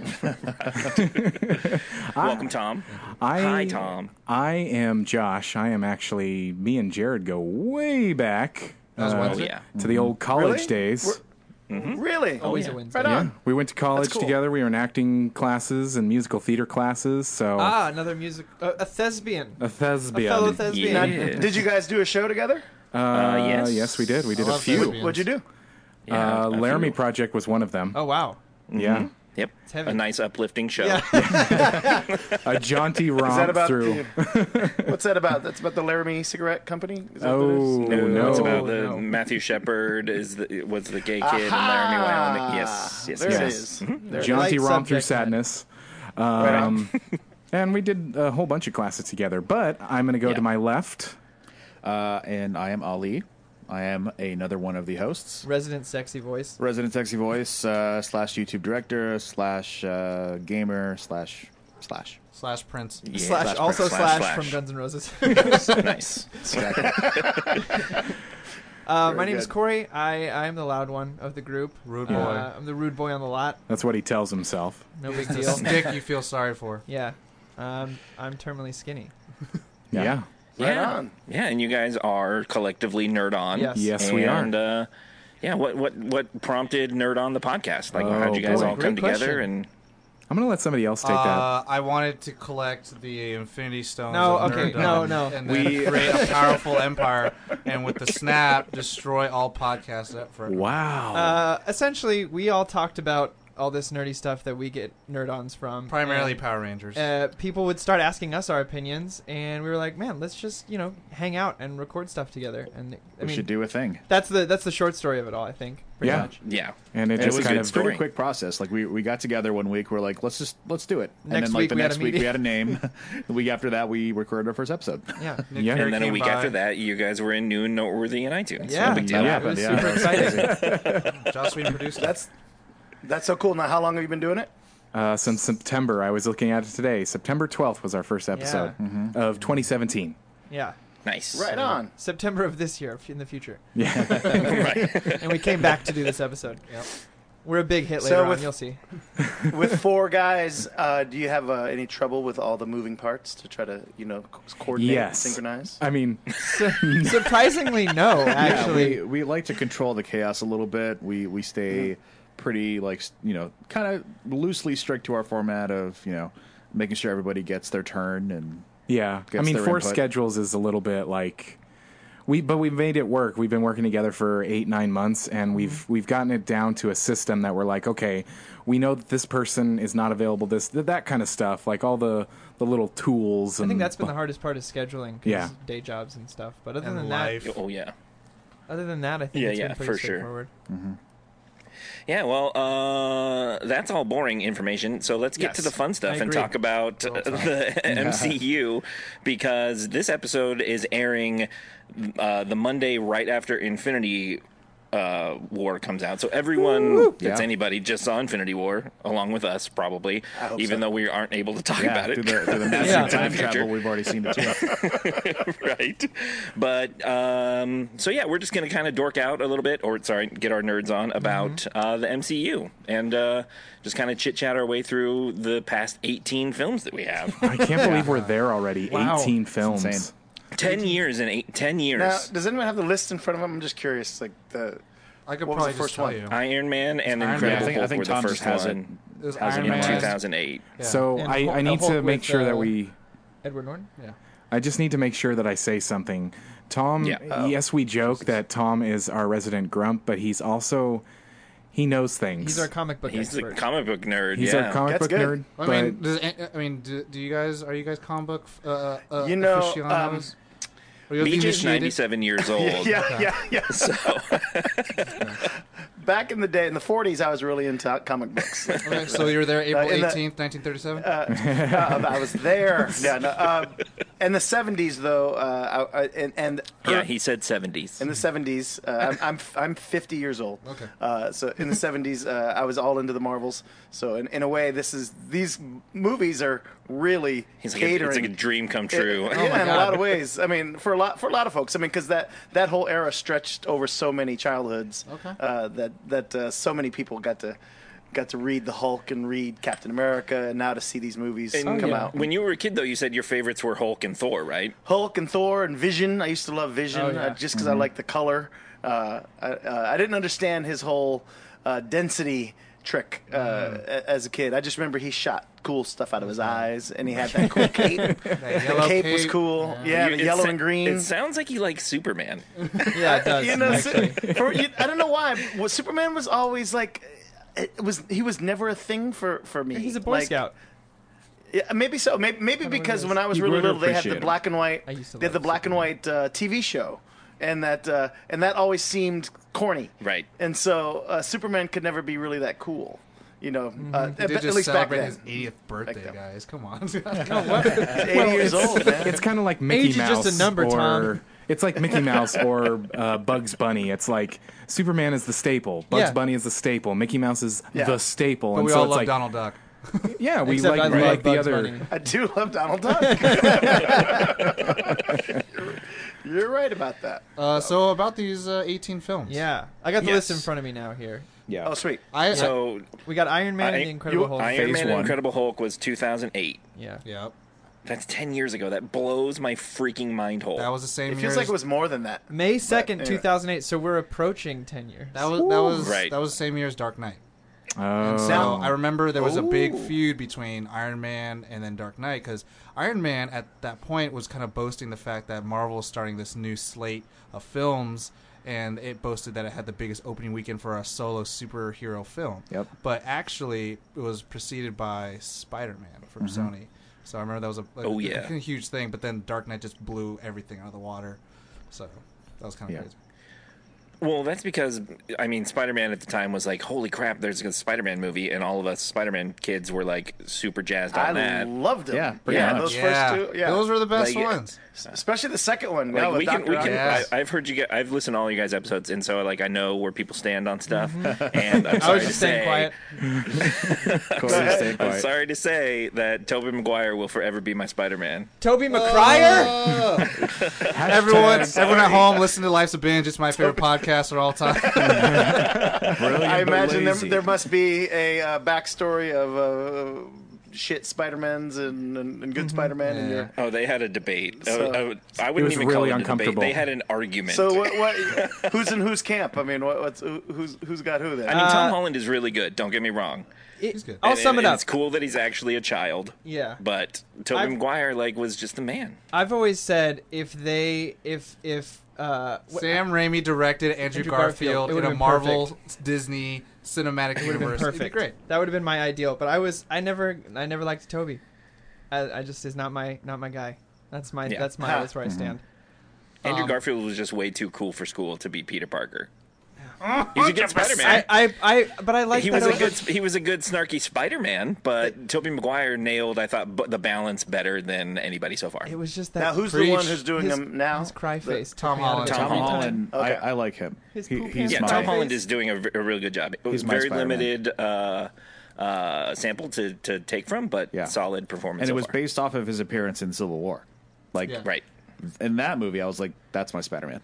Welcome, Tom. Hi, Tom. I am Josh. I am actually, me and Jared go way back. Yeah. To the old college Really? days. Really? Always a Wednesday. Right on. Yeah, we went to college That's cool. together. We were in acting classes and musical theater classes. So Another music. A thespian. a thespian. A fellow thespian. Now, Yeah. did you guys do a show together? Yes. Yes, we did. We did I a love few. thespians. What'd you do? Yeah, a Laramie few. Project was one of them. Oh wow. Yeah. Yep. heavy. A nice uplifting show. Yeah. A jaunty romp Is that about through. What's that about? That's about the Laramie Cigarette Company? Is that Oh, what it is? no. It's about the no. Matthew Shepard was the gay kid in Laramie, Wyoming. Yes. There yes. it is. There it is. Jaunty Light romp through subject matter. sadness. And we did a whole bunch of classes together. But I'm going to go to my left. And I am Ali. I am another one of the hosts. Resident sexy voice. Resident Sexy Voice / YouTube director / gamer / Slash Prince. Yeah. Slash also Slash. slash from Guns N' Roses. Nice. My name is Corey. I'm the loud one of the group. Rude boy. I'm the rude boy on the lot. That's what he tells himself. No big The deal. stick you feel sorry for. Yeah. I'm terminally skinny. Yeah. Right Yeah. on. Yeah, and you guys are collectively Nerd On. Yes. Yes, we are. And yeah, what prompted Nerd On the podcast? Like, how'd you guys boy. all Great come together? question. And I'm going to let somebody else take that. I wanted to collect the Infinity Stones. No, of okay, nerddom no. And then create a powerful empire, and with the snap, destroy all podcasts forever. Wow. Essentially, we all talked about all this nerdy stuff that we get nerd-ons from. Primarily And, Power Rangers. people would start asking us our opinions, and we were like, man, let's just, hang out and record stuff together. And We should do a thing. That's the short story of it all, I think. Pretty Yeah. much. yeah. And it It just was kind a of pretty quick process. Like we got together one week. We're like, let's do it. And Next then like week the we had next a week we meeting. had a name. The week after that we recorded our first episode. Yeah. Yeah. And then a came week by. after that, you guys were in New and Noteworthy in iTunes. Yeah. No big deal. Yeah. It was Yeah. super exciting. Joss Whedon produced it. That's so cool. Now, how long have you been doing it? Since September. I was looking at it today. September 12th was our first episode of 2017. Yeah. Nice. Right on. September of this year, in the future. Yeah. Right. And we came back to do this episode. Yep. We're a big hit So later on, with- you'll see. With four guys, do you have any trouble with all the moving parts to try to, coordinate and Yes. synchronize? I mean, Surprisingly, no, actually. Yeah, we like to control the chaos a little bit. We stay pretty kind of loosely strict to our format of making sure everybody gets their turn and yeah. I gets mean, their 4 input. schedules is a little bit like but we've made it work. We've been working together for 8-9 months, and we've gotten it down to a system that we're like, okay, we know that this person is not available. That kind of stuff, like all the little tools. I And, think that's been the hardest part is scheduling. 'Cause Yeah. day jobs and stuff. But other And than life. that, Oh, yeah. I think it's been pretty for sure. straightforward. Yeah, well, that's all boring information. So let's get Yes, to the fun I stuff and agree. talk about the MCU, because this episode is airing the Monday right after Infinity War comes out. So everyone that's Yeah. anybody just saw Infinity War, along with us, probably, I hope even so. though we aren't able to talk Yeah, about it. through the massive Yeah. time Future. travel, we've already seen it too. Right. But so yeah, we're just going to kind of dork out a little bit, or sorry, get our nerds on about the MCU and just kind of chit chat our way through the past 18 films that we have. I can't believe we're there already. Wow. 18 films. insane. 10 years and 10 years. Now, does anyone have the list in front of them? I'm just curious. Like I could what was probably the just first tell one? you. Iron Man and Iron Incredible Man. I Hulk think were the Tom first just has it. one It was Has it Iron in on Man. 2008. Yeah. So And I Hulk- need Hulk to make with, sure that we. Edward Norton. Yeah. I just need to make sure that I say something. Tom, Yeah. yes, we joke that Tom is our resident grump, but he's also. He knows things. He's our comic book He's the expert. comic book nerd. He's yeah. our comic That's book good. nerd. I mean, do you guys are you guys comic book You know, aficionados? Are you Beach is initiated? 97 years old. yeah. So Back in the day, in the 40s, I was really into comic books. Okay, so you were there April in the- 18th, 1937. I was there. Yeah, no, in the 70s, though, and yeah, he said 70s. in the 70s, I'm 50 years old. Okay. So in the 70s, I was all into the Marvels. So in a way, these movies are really He's like catering. it's like a dream come true. Yeah, in a lot of ways. I mean, for a lot of folks. I mean, because that whole era stretched over so many childhoods. Okay. That so many people got to read the Hulk and read Captain America, and now to see these movies come out. When you were a kid, though, you said your favorites were Hulk and Thor, right? Hulk and Thor and Vision. I used to love Vision Oh, yeah. just because I like the color. I didn't understand his whole density trick as a kid. I just remember he shot cool stuff out of his eyes, and he had that cool cape. The yellow cape was cool. Yeah, the yellow and green. It sounds like he likes Superman. Yeah, it does. You know, actually. I don't know why. Superman was always like, he was never a thing for me. He's a Boy Like, Scout. Yeah, maybe so. Maybe because when I was You really would little, they had appreciate the him. black and white. I used to They had the love black and white TV show, and that always seemed corny. Right. And so Superman could never be really that cool. You know, He at did just least back celebrate then. his 80th birthday, then. guys. Come on. He's 80 years old, man. It's kind of like Mickey Age is Mouse. just a number, or, Tom. It's like Mickey Mouse or Bugs Bunny. It's like Superman is the staple. Bugs Yeah. Bunny is the staple. Mickey Mouse is Yeah. the staple. But and we so all it's love like, Donald Duck. yeah, we Except I like, we love like the Bugs other. Bunny. I do love Donald Duck. You're right about that. So about these 18 films. Yeah, I got the Yes. list in front of me now here. Yeah. Oh, sweet. So We got Iron Man and the Incredible Hulk. Iron Phase Man and one. Incredible Hulk was 2008. Yeah. Yep. That's 10 years ago. That blows my freaking mind hole. That was the same It year. feels like as- it was more than that. May 2nd, anyway. 2008. So we're approaching 10 years. That was Right. that was the same year as Dark Knight. Oh. And so I remember there was a big Ooh. feud between Iron Man and then Dark Knight because Iron Man at that point was kind of boasting the fact that Marvel was starting this new slate of films, and it boasted that it had the biggest opening weekend for a solo superhero film. Yep. But actually, it was preceded by Spider-Man from Sony. So I remember that was a huge thing. But then Dark Knight just blew everything out of the water. So that was kind of crazy. Well, that's because, I mean, Spider-Man at the time was like, holy crap, there's a Spider-Man movie, and all of us Spider-Man kids were like super jazzed on I that. loved them. Yeah, pretty much. those Yeah. first two. Yeah, Those were the best Like, ones. especially the second one. Like yeah, with we can, Dr. Yes. I've heard you get, I've listened to all you guys' episodes, and so like I know where people stand on stuff. And I'm I sorry was to just staying say, quiet. Stay I'm quiet. sorry to say that Tobey Maguire will forever be my Spider-Man. Toby McCryer? Everyone at home, listen to Life's a Binge. It's my favorite podcast of all time. I imagine there must be a backstory of shit Spider-Mans and good Spider-Man. And your, Oh, they had a debate. So- I wouldn't was even really call it a debate. uncomfortable. They had an argument. so what? Who's in whose camp? I mean, who's got who then? I mean, Tom Holland is really good. Don't get me wrong. He's good. I'll sum it and up. It's cool that he's actually a child. Yeah. But Tobey I've- Maguire was just a man. I've always said if Sam Raimi directed Andrew Andrew Garfield, Garfield it in would've a been Marvel Disney cinematic it would have been universe. perfect. It'd be great. That would have been my ideal. But I never liked Toby. I just is not my guy. That's my Yeah. that's where I stand. Andrew Garfield was just way too cool for school to be Peter Parker. He's a good Spider-Man. But I like he that. he was a good snarky Spider-Man, but Tobey Maguire nailed, I thought, the balance better than anybody so far. It was just that. Now, who's the one who's doing them now? His cry face. Tom Holland. Tom Holland. I like him. His Tom Holland is doing a real good job. It was very limited sample to take from, but solid performance. And it so was far. based off of his appearance in Civil War. Like, right. In that movie, I was like, that's my Spider-Man.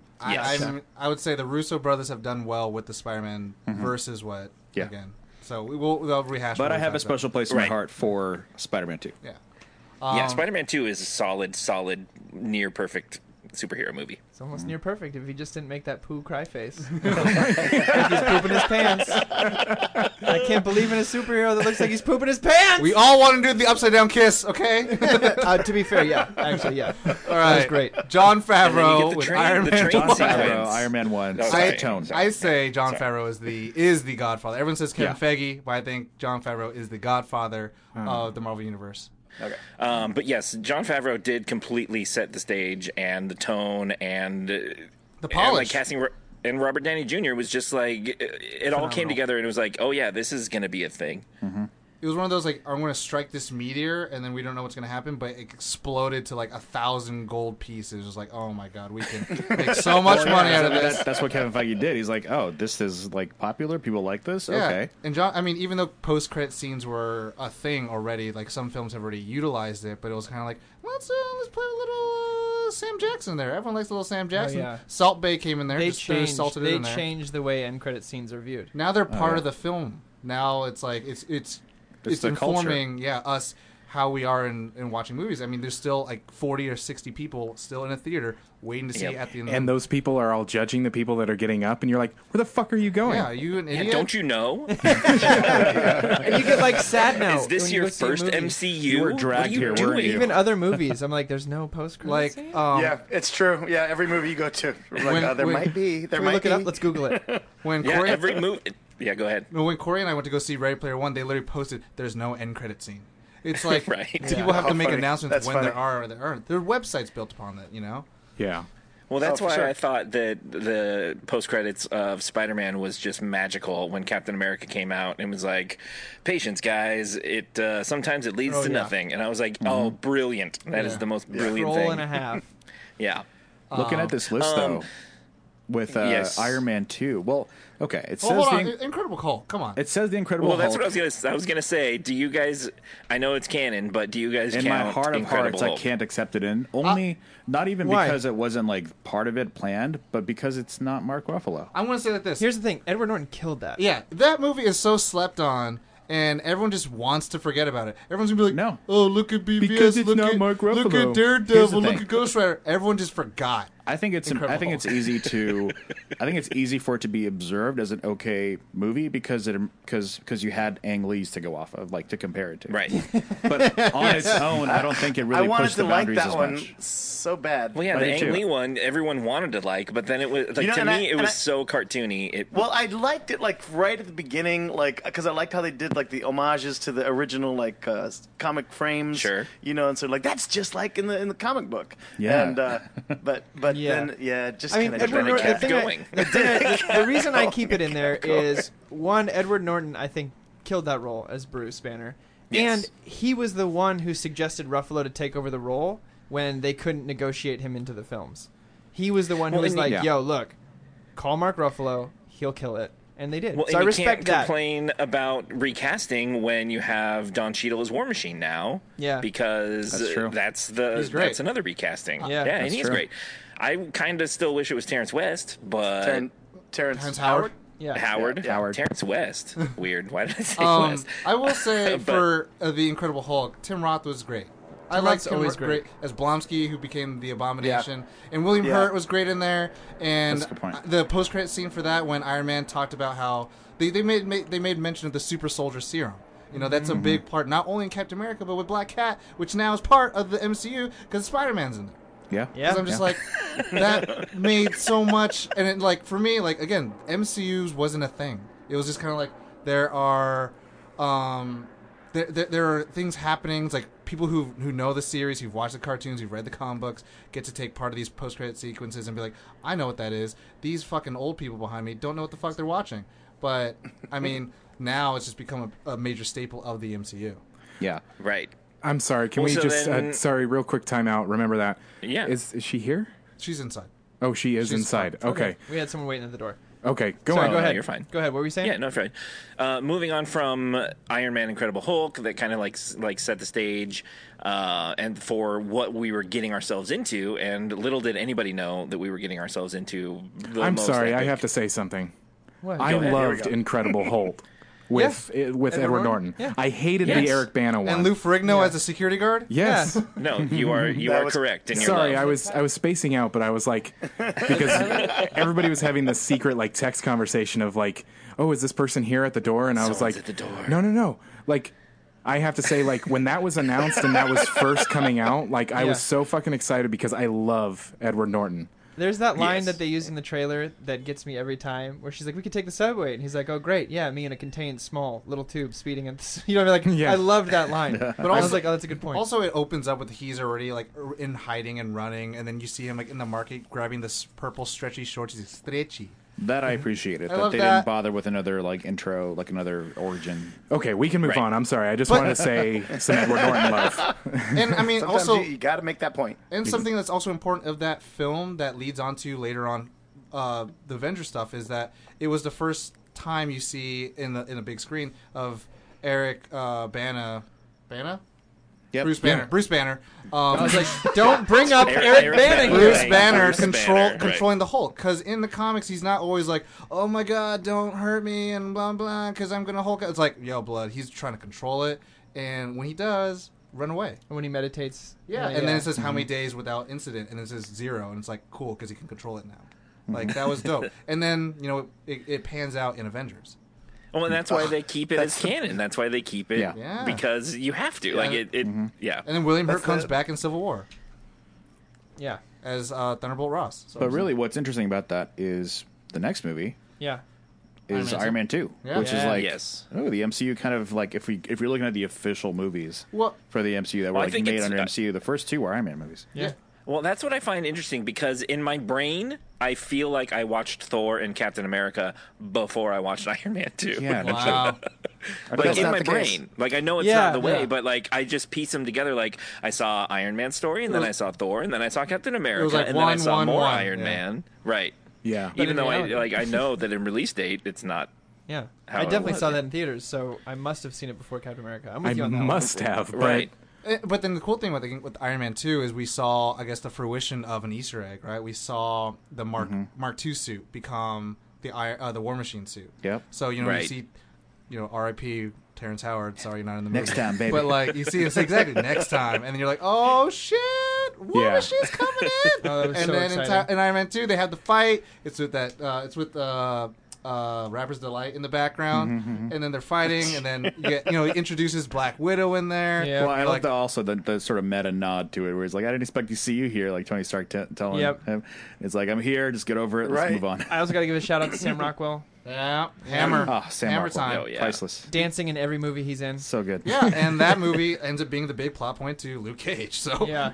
I would say the Russo brothers have done well with the Spider-Man versus what again. So we'll rehash. But I have a special place in my heart for Spider-Man 2. Yeah. Spider-Man 2 is a solid, near perfect superhero movie. It's almost near perfect if he just didn't make that poo cry face. Like he's pooping his pants. I can't believe in a superhero that looks like he's pooping his pants. We all want to do the upside down kiss, okay? To be fair, yeah. Actually, yeah. All right. That was great. John Favreau with Iron Man 1. Iron Man 1. I say John Favreau is the Godfather. Everyone says Kevin Feige, but I think John Favreau is the Godfather of the Marvel Universe. Okay. But yes, John Favreau did completely set the stage and the tone and the polish. And, like, casting and Robert Downey Jr. was just like it all came together and it was like, oh yeah, this is going to be a thing. Mm-hmm. It was one of those like, I'm going to strike this meteor and then we don't know what's going to happen, but it exploded to like 1,000 gold pieces. It was like, oh my god, we can make so much money out of this. That's what Kevin Feige did. He's like, oh, this is like popular. People like this. Yeah. Okay. And John, I mean, even though post-credit scenes were a thing already, like some films have already utilized it, but it was kind of like, let's play a little Sam Jackson there. Everyone likes little Sam Jackson. Oh, yeah. Salt Bay came in there. They salted changed the way end credit scenes are viewed. Now they're part of the film. Now it's like it's informing us how we are in watching movies. I mean, there's still like 40 or 60 people still in a theater waiting to see at the end. And those people are all judging the people that are getting up, and you're like, where the fuck are you going? Yeah, you an idiot? Don't you know? And you get like sad now. Is this when your you go see a first movie. MCU? You were dragged here, weren't you? Even other movies, I'm like, there's no post credit scene? Yeah, it's true. Yeah, every movie you go to, like, there might be. There Can we might look be. it up? Let's Google it. When Yeah, Corey, every movie. Yeah, go ahead. when Corey and I went to go see Ready Player One, they literally posted, "There's no end credit scene." It's like Right. people have How to make funny. announcements That's when funny. there are or there aren't. There are websites built upon that, you know. Yeah. Well, that's for why sure. I thought that the post credits of Spider-Man was just magical when Captain America came out and was like, "Patience, guys. It sometimes it leads to nothing." And I was like, "Oh, brilliant! That is the most brilliant Roll thing." and a half. Yeah. Looking at this list though, with yes. Iron Man 2. Well, okay, it says Hold on, the Incredible Hulk. Come on. it says the Incredible Well, that's Hulk. what I was gonna say. Do you guys? I know it's canon, but do you guys In count my heart of Incredible hearts, I Hulk? can't accept it in. Only, not even why? because it wasn't like part of it planned, but because it's not Mark Ruffalo. I want to say that this. Here's the thing: Edward Norton killed that. Yeah, that movie is so slept on, and everyone just wants to forget about it. Everyone's gonna be like, No. "Oh, look at BVS, Because it's look not at Mark look Ruffalo." at Here's Daredevil, the look thing. at Ghost Rider." Everyone just forgot. I think it's easy to I think it's easy for it to be observed as an okay movie because you had Ang Lee's to go off of, like, to compare it to. Right. But on its own, I don't think it really I wanted pushed to the like boundaries that as one much. so bad. Well, yeah, I the did Ang too. Lee one, everyone wanted to like, but then it was like You know, to and me, I- it and was I- so cartoony. Well, I liked it like right at the beginning, like because I liked how they did like the homages to the original like comic frames. Sure. You know, and so like that's just like in the comic book. Yeah. And but Yeah. then it just I mean, kind of Edward Norton. kept The, going. the reason I keep it in there is one, Edward Norton, I think, killed that role as Bruce Banner, Yes. and he was the one who suggested Ruffalo to take over the role when they couldn't negotiate him into the films. He was the one who Well, was and like, yeah. "Yo, look, call Mark Ruffalo, he'll kill it," and they did. Well, so and I you respect can't that. complain about recasting when you have Don Cheadle as War Machine now. Yeah. because That's true. He's great. that's another recasting. Yeah. and That's he's true. great. I kind of still wish it was Terrence West, but Terrence Howard. Yeah. Howard, Yeah. Howard. Terrence West. Weird. Why did I say West? I will say But- for the Incredible Hulk, Tim Roth was great. I Tim liked Roth's Tim always Roth great. as Blomsky, who became the Abomination, and William Yeah. Hurt was great in there. And That's a good point. the post-credit scene for that, when Iron Man talked about how they made mention of the Super Soldier Serum. You know, that's a big part, not only in Captain America, but with Black Cat, which now is part of the MCU because Spider-Man's in there. Yeah. Yeah. Because I'm just like, that made so much, and it, like, for me, like, again, MCUs wasn't a thing. It was just kind of like there are, there are things happening. It's like people who know the series, who've watched the cartoons, who've read the comic books, get to take part of these post-credit sequences and be like, I know what that is. These fucking old people behind me don't know what the fuck they're watching. But, I mean, now it's just become a major staple of the MCU. Yeah. Right. I'm sorry. Can we just... sorry, real quick timeout. Remember that. Yeah. Is she here? She's inside. Oh, she is inside. Okay. We had someone waiting at the door. Okay, Sorry, on. Go ahead. You're fine. Go ahead. What were you saying? Yeah, no, that's right. Moving on from Iron Man, Incredible Hulk, that kind of like set the stage, and for what we were getting ourselves into, and little did anybody know that we were getting ourselves into. I'm sorry, I have to say something. What? I loved Incredible Hulk. With Edward Norton. Yeah. I hated the Eric Bana one. And Lou Ferrigno as a security guard? Yes. Yeah. No, you are correct in your Sorry, love. I was spacing out, but I was like, because everybody was having this secret like text conversation of like, oh, is this person here at the door? And I was Someone's like, at the door. No. Like, I have to say, like, when that was announced and that was first coming out, like, I was so fucking excited because I love Edward Norton. There's that line that they use in the trailer that gets me every time, where she's like, "We could take the subway," and he's like, "Oh, great, yeah, me in a contained small little tube speeding at the." You know, like I loved that line, but also, I was like, "Oh, that's a good point." Also, it opens up with he's already like in hiding and running, and then you see him like in the market grabbing this purple stretchy shorts. He's stretchy. That I appreciated. I That love they that. didn't bother with another like intro, like another origin. Okay, we can move on. I'm sorry. I just wanted to say some Edward Norton love. And I mean, Sometimes also you got to make that point. And something that's also important of that film that leads on to later on the Avenger stuff is that it was the first time you see in a big screen of Eric Bana. Yep. Bruce Banner. Yeah. Bruce Banner. I was like, don't bring up Eric Bana. Bruce Banner Bruce Banner, controlling the Hulk. Because in the comics, he's not always like, oh my god, don't hurt me, and blah, blah, because I'm going to Hulk. It's like, yo, blood. He's trying to control it. And when he does, run away. And when he meditates. Yeah, and then it says how many days without incident, and it says 0, and it's like, cool, because he can control it now. Like, that was dope. And then, you know, it pans out in Avengers. Well, and that's why they keep it as canon. That's why they keep it Yeah. because you have to. Yeah. Like it yeah. And then William Hurt That's comes the- back in Civil War Yeah. as Thunderbolt Ross. So But really, what's interesting about that is the next movie Yeah. is Iron Iron Man Man 2, Yeah. which is Yeah. like, Yes. oh, the MCU kind of like if you're looking at the official movies Well- for the MCU that were Well, I like think made it's- under MCU, the first 2 were Iron Man movies. Yeah. Well, that's what I find interesting because in my brain, I feel like I watched Thor and Captain America before I watched Iron Man 2. Yeah, no Wow. Like That's in not my the case. brain. Like I know it's Yeah, not the way, yeah. but like I just piece them together. Like I saw Iron Man story, and then I saw Thor, and then I saw Captain America, like and then I one, saw one, more one. Iron Yeah. Man. Right. Yeah. But Even in though reality- I know that in release date it's not. Yeah. How I it definitely was. saw that in theaters, so I must have seen it before Captain America. I'm with I you on that one. must have, but Right. But then the cool thing with Iron Man 2 is we saw, I guess, the fruition of an Easter egg, right? We saw the Mark II suit become the War Machine suit. Yep. So, you know, Right. you see, you know, R.I.P. Terrence Howard. Sorry, you're not in the movie. Next time, baby. But, like, you see, it's exactly next time. And then you're like, oh, shit, War Yeah. Machine's coming in. Oh, that was and so then exciting. in Iron Man 2, they have the fight. It's with that, Rapper's Delight in the background. And then they're fighting. And then, he introduces Black Widow in there. Yeah. Well, I You're like also the sort of meta nod to it, where it's like, I didn't expect to see you here, like Tony Stark telling Yep. him. It's like, I'm here, just get over it, let's Right. move on. I also got to give a shout out to Sam Rockwell, Yeah. Hammer. Oh, Sam Hammer Rockwell. time. Oh, yeah. Priceless. dancing in every movie he's in. So good. Yeah, and that movie ends up being the big plot point to Luke Cage. So Yeah.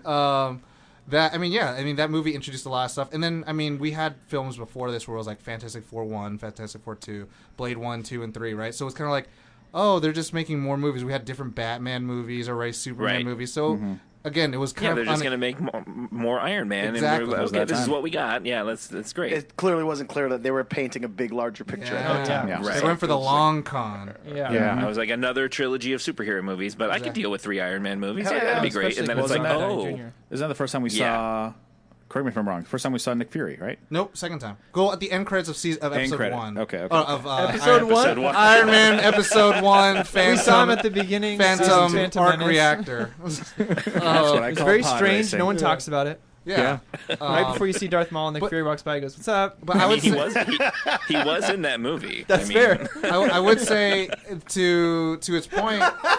that movie introduced a lot of stuff. And then we had films before this where it was like Fantastic Four 1, Fantastic Four 2, Blade 1, 2, and 3, right? So it's kind of like, oh, they're just making more movies. We had different Batman movies, already Superman Right. movies. So again, it was kind Yeah, of they're just going to make more Iron Man. Exactly. And we're, That was okay, that this is time. what we got. Yeah, that's great. It clearly wasn't clear that they were painting a big, larger picture at that time. Yeah. They Right. went for the long con. Yeah. Yeah. I was like another trilogy of superhero movies, but I could deal with 3 Iron Man movies. Hell Yeah, yeah, that'd be great. especially And then it's like, Wasn't that oh, Jr. Isn't that the first time we Yeah. saw... Correct me if I'm wrong. First time we saw Nick Fury, right? Nope, second time. Go at the end credits of episode credit. 1. Okay. Episode Episode 1. Iron Man episode 1. Phantom, We saw him at the beginning. Phantom Phantom Arc Menace. Reactor. That's what I It's call very pod strange. racing. No one talks about it. Yeah. Right before you see Darth Maul and Nick Fury walks by, he goes, "What's up?" But I I mean, would he say, was he was in that movie. That's I mean, fair. I would say to its point,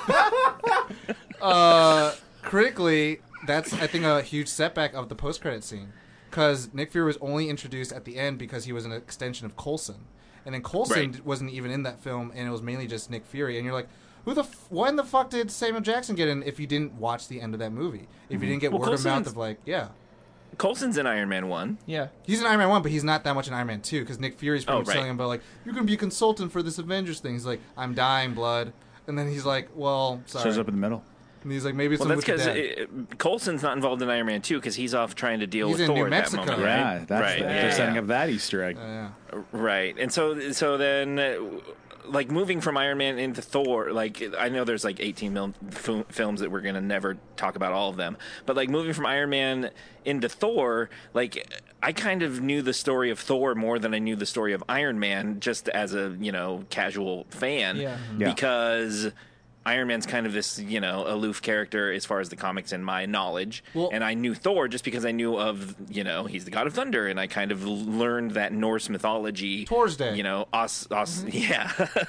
critically, that's I think a huge setback of the post-credit scene, because Nick Fury was only introduced at the end because he was an extension of Coulson, and then Coulson Right. wasn't even in that film, and it was mainly just Nick Fury, and you're like, when the fuck did Samuel Jackson get in if you didn't watch the end of that movie? If you didn't get word of mouth of like, yeah. Coulson's in Iron Man 1. Yeah. He's in Iron Man 1, but he's not that much in Iron Man 2 because Nick Fury's pretty much right. telling him about, like, you're going to be a consultant for this Avengers thing. He's like, I'm dying, blood. And then he's like, well, sorry. Shows up in the middle. And he's like, maybe it's Well, something that's with your because dad. Coulson's not involved in Iron Man 2 because he's off trying to deal He's with in Thor New Mexico. at that moment. Yeah, right? that's right. they're setting up that Easter egg. Right. And so then, like, moving from Iron Man into Thor, like, I know there's, like, 18 films that we're going to never talk about all of them. But, like, moving from Iron Man into Thor, like, I kind of knew the story of Thor more than I knew the story of Iron Man just as a, casual fan. Yeah. Because Iron Man's kind of this, aloof character as far as the comics and my knowledge. Well, and I knew Thor just because I knew of, he's the god of thunder, and I kind of learned that Norse mythology. Thor's Day. Yeah.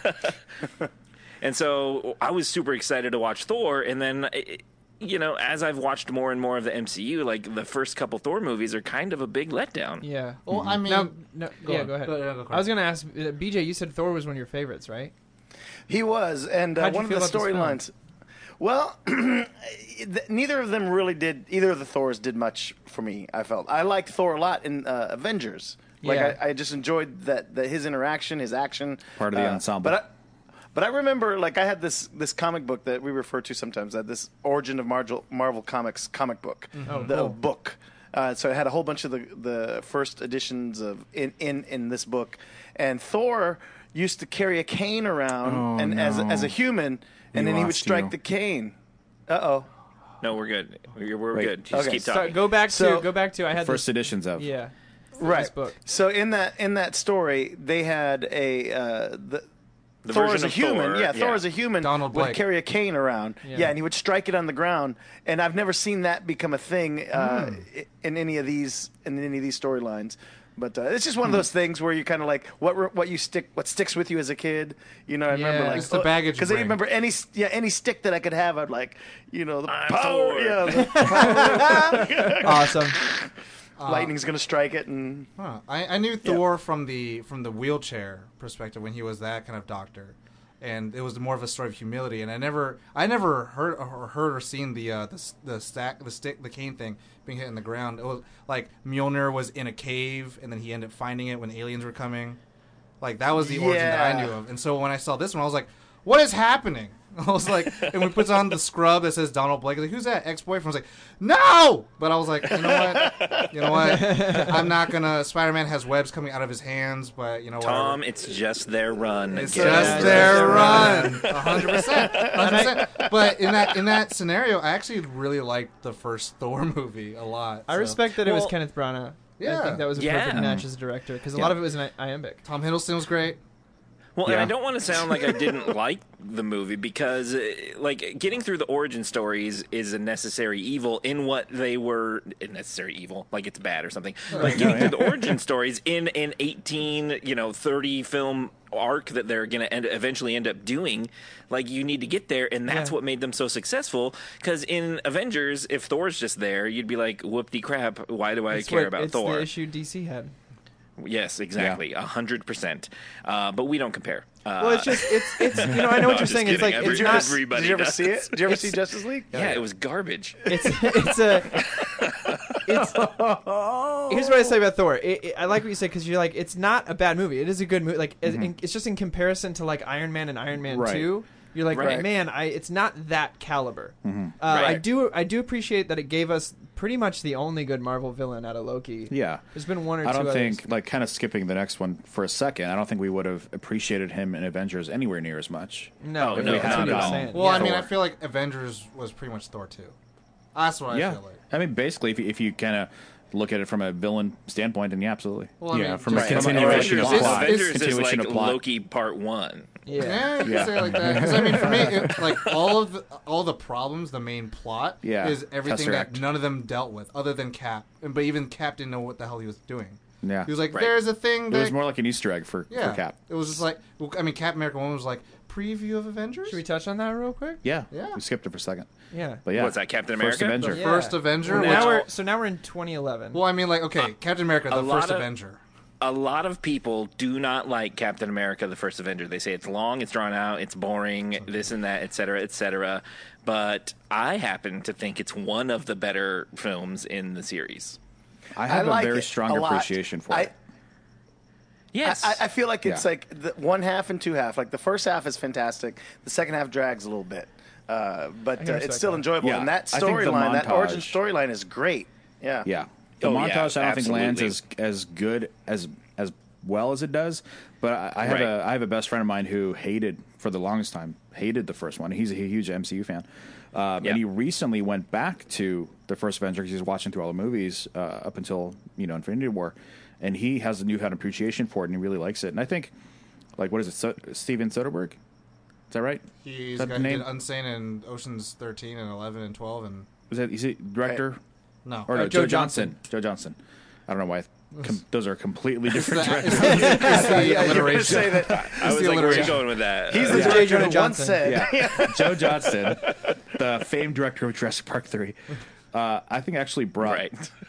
And so I was super excited to watch Thor, and then, as I've watched more and more of the MCU, like, the first couple Thor movies are kind of a big letdown. Yeah. Well, I mean... Go ahead. I was going to ask, BJ, you said Thor was one of your favorites, right? He was, and How'd you one of feel the about this storylines. Well, neither of them really did. Either of the Thors did much for me. I felt I liked Thor a lot in Avengers. Like Yeah. I just enjoyed that his interaction, his action, Part of the ensemble. But I remember, like, I had this comic book that we refer to sometimes, this Origin of Marvel Comics comic book, cool. book. So it had a whole bunch of the first editions of in this book, and Thor used to carry a cane around, as a human, and then he would strike the cane. No, we're good. We're good. Just keep talking. Go back to. I had first editions of. Yeah. Right. This book. So in that story, they had the version Thor as a of human. Thor, Yeah, Thor as a human Donald would Blake. carry a cane around. Yeah. And he would strike it on the ground. And I've never seen that become a thing in any of these storylines. But it's just one of those things where you kind of like what sticks with you as a kid. I remember like it's the baggage because I bring. remember any stick that I could have, I'd like the I'm power. Thor. Yeah, the power. Awesome. Lightning's gonna strike it, and I knew Thor from the wheelchair perspective when he was that kind of doctor, and it was more of a story of humility. And I never heard or seen the cane thing being hit in the ground. It was like Mjolnir was in a cave, and then he ended up finding it when aliens were coming. Like that was the origin that I knew of. And so when I saw this one, I was like, "What is happening?" I was like, and we puts on the scrub that says Donald Blake. I was like, who's that ex-boyfriend? I was like, no! But I was like, you know what? I'm not gonna. Spider-Man has webs coming out of his hands, but Tom, it's just their run. It's just their run. 100%. But in that scenario, I actually really liked the first Thor movie a lot. I respect that it was Kenneth Branagh. Yeah. I think that was a perfect match as a director because a lot of it was in iambic. Tom Hiddleston was great. Well, and I don't want to sound like I didn't like the movie because, like, getting through the origin stories is a necessary evil in what they were. Necessary evil, like it's bad or something. Like getting through the origin stories in an 30 film arc that they're going to eventually end up doing, like you need to get there, and that's what made them so successful. Because in Avengers, if Thor's just there, you'd be like, whoop-de crap, why do I care about Thor? It's the issue DC had. Yes, exactly, 100%. But we don't compare. Well, it's I know what you're saying. It's like Did you ever see it? Did you ever see Justice League? Yeah, it was garbage. Here's what I say about Thor. I like what you said because you're like, it's not a bad movie. It is a good movie. Like, it's just in comparison to like Iron Man and Iron Man 2. You're like, man, it's not that caliber. I do appreciate that it gave us pretty much the only good Marvel villain out of Loki. Yeah. There's been one or two I don't others. think, like, kind of skipping the next one for a second, I don't think we would have appreciated him in Avengers anywhere near as much. No, if we that's what hadn't I'm gotten saying. Well, I mean, Thor. I feel like Avengers was pretty much Thor 2. That's what I feel like. I mean, basically, if you kind of look at it from a villain standpoint, then absolutely. Well, I mean, from a just- continuation of plot. Avengers is Continuation like of plot. Loki Part 1. Yeah, you can say it like that. Because I mean, for me, like all the problems, the main plot is everything that none of them dealt with, other than Cap. But even Cap didn't know what the hell he was doing. Yeah, he was like, "There's a thing." It was more like an Easter egg for Cap. It was just like, I mean, Captain America 1 was like preview of Avengers. Should we touch on that real quick? Yeah. We skipped it for a second. Yeah, but what's that? Captain America, First Avenger. The first Avenger. Well, now we're in 2011. Well, I mean, like, okay, Captain America, the first Avenger. a lot of people do not like Captain America: The First Avenger. They say it's long, it's drawn out, it's boring, this and that, et cetera, et cetera. But I happen to think it's one of the better films in the series. I have a very strong appreciation for it. Yes. I feel like it's like the one half and two half. Like the first half is fantastic. The second half drags a little bit. But it's still enjoyable. Yeah. And that I think the storyline, that montage- origin storyline is great. Yeah. Yeah. The montage I don't think lands as good as well as it does. But I have a best friend of mine who for the longest time, hated the first one. He's a huge MCU fan. And he recently went back to the first Avenger because he was watching through all the movies up until, Infinity War. And he has a newfound appreciation for it, and he really likes it. And I think, like, what is it, Steven Soderbergh? Is that right? He the did name? Unsane and Ocean's 13 and 11 and 12. And Is he director? No. Or no, Joe Joe Johnson. Joe Johnson. I don't know why. Those are completely different directors. I was like, where are you going with that? He's the director who once said. Yeah. Joe Johnson, the famed director of Jurassic Park 3, I think actually brought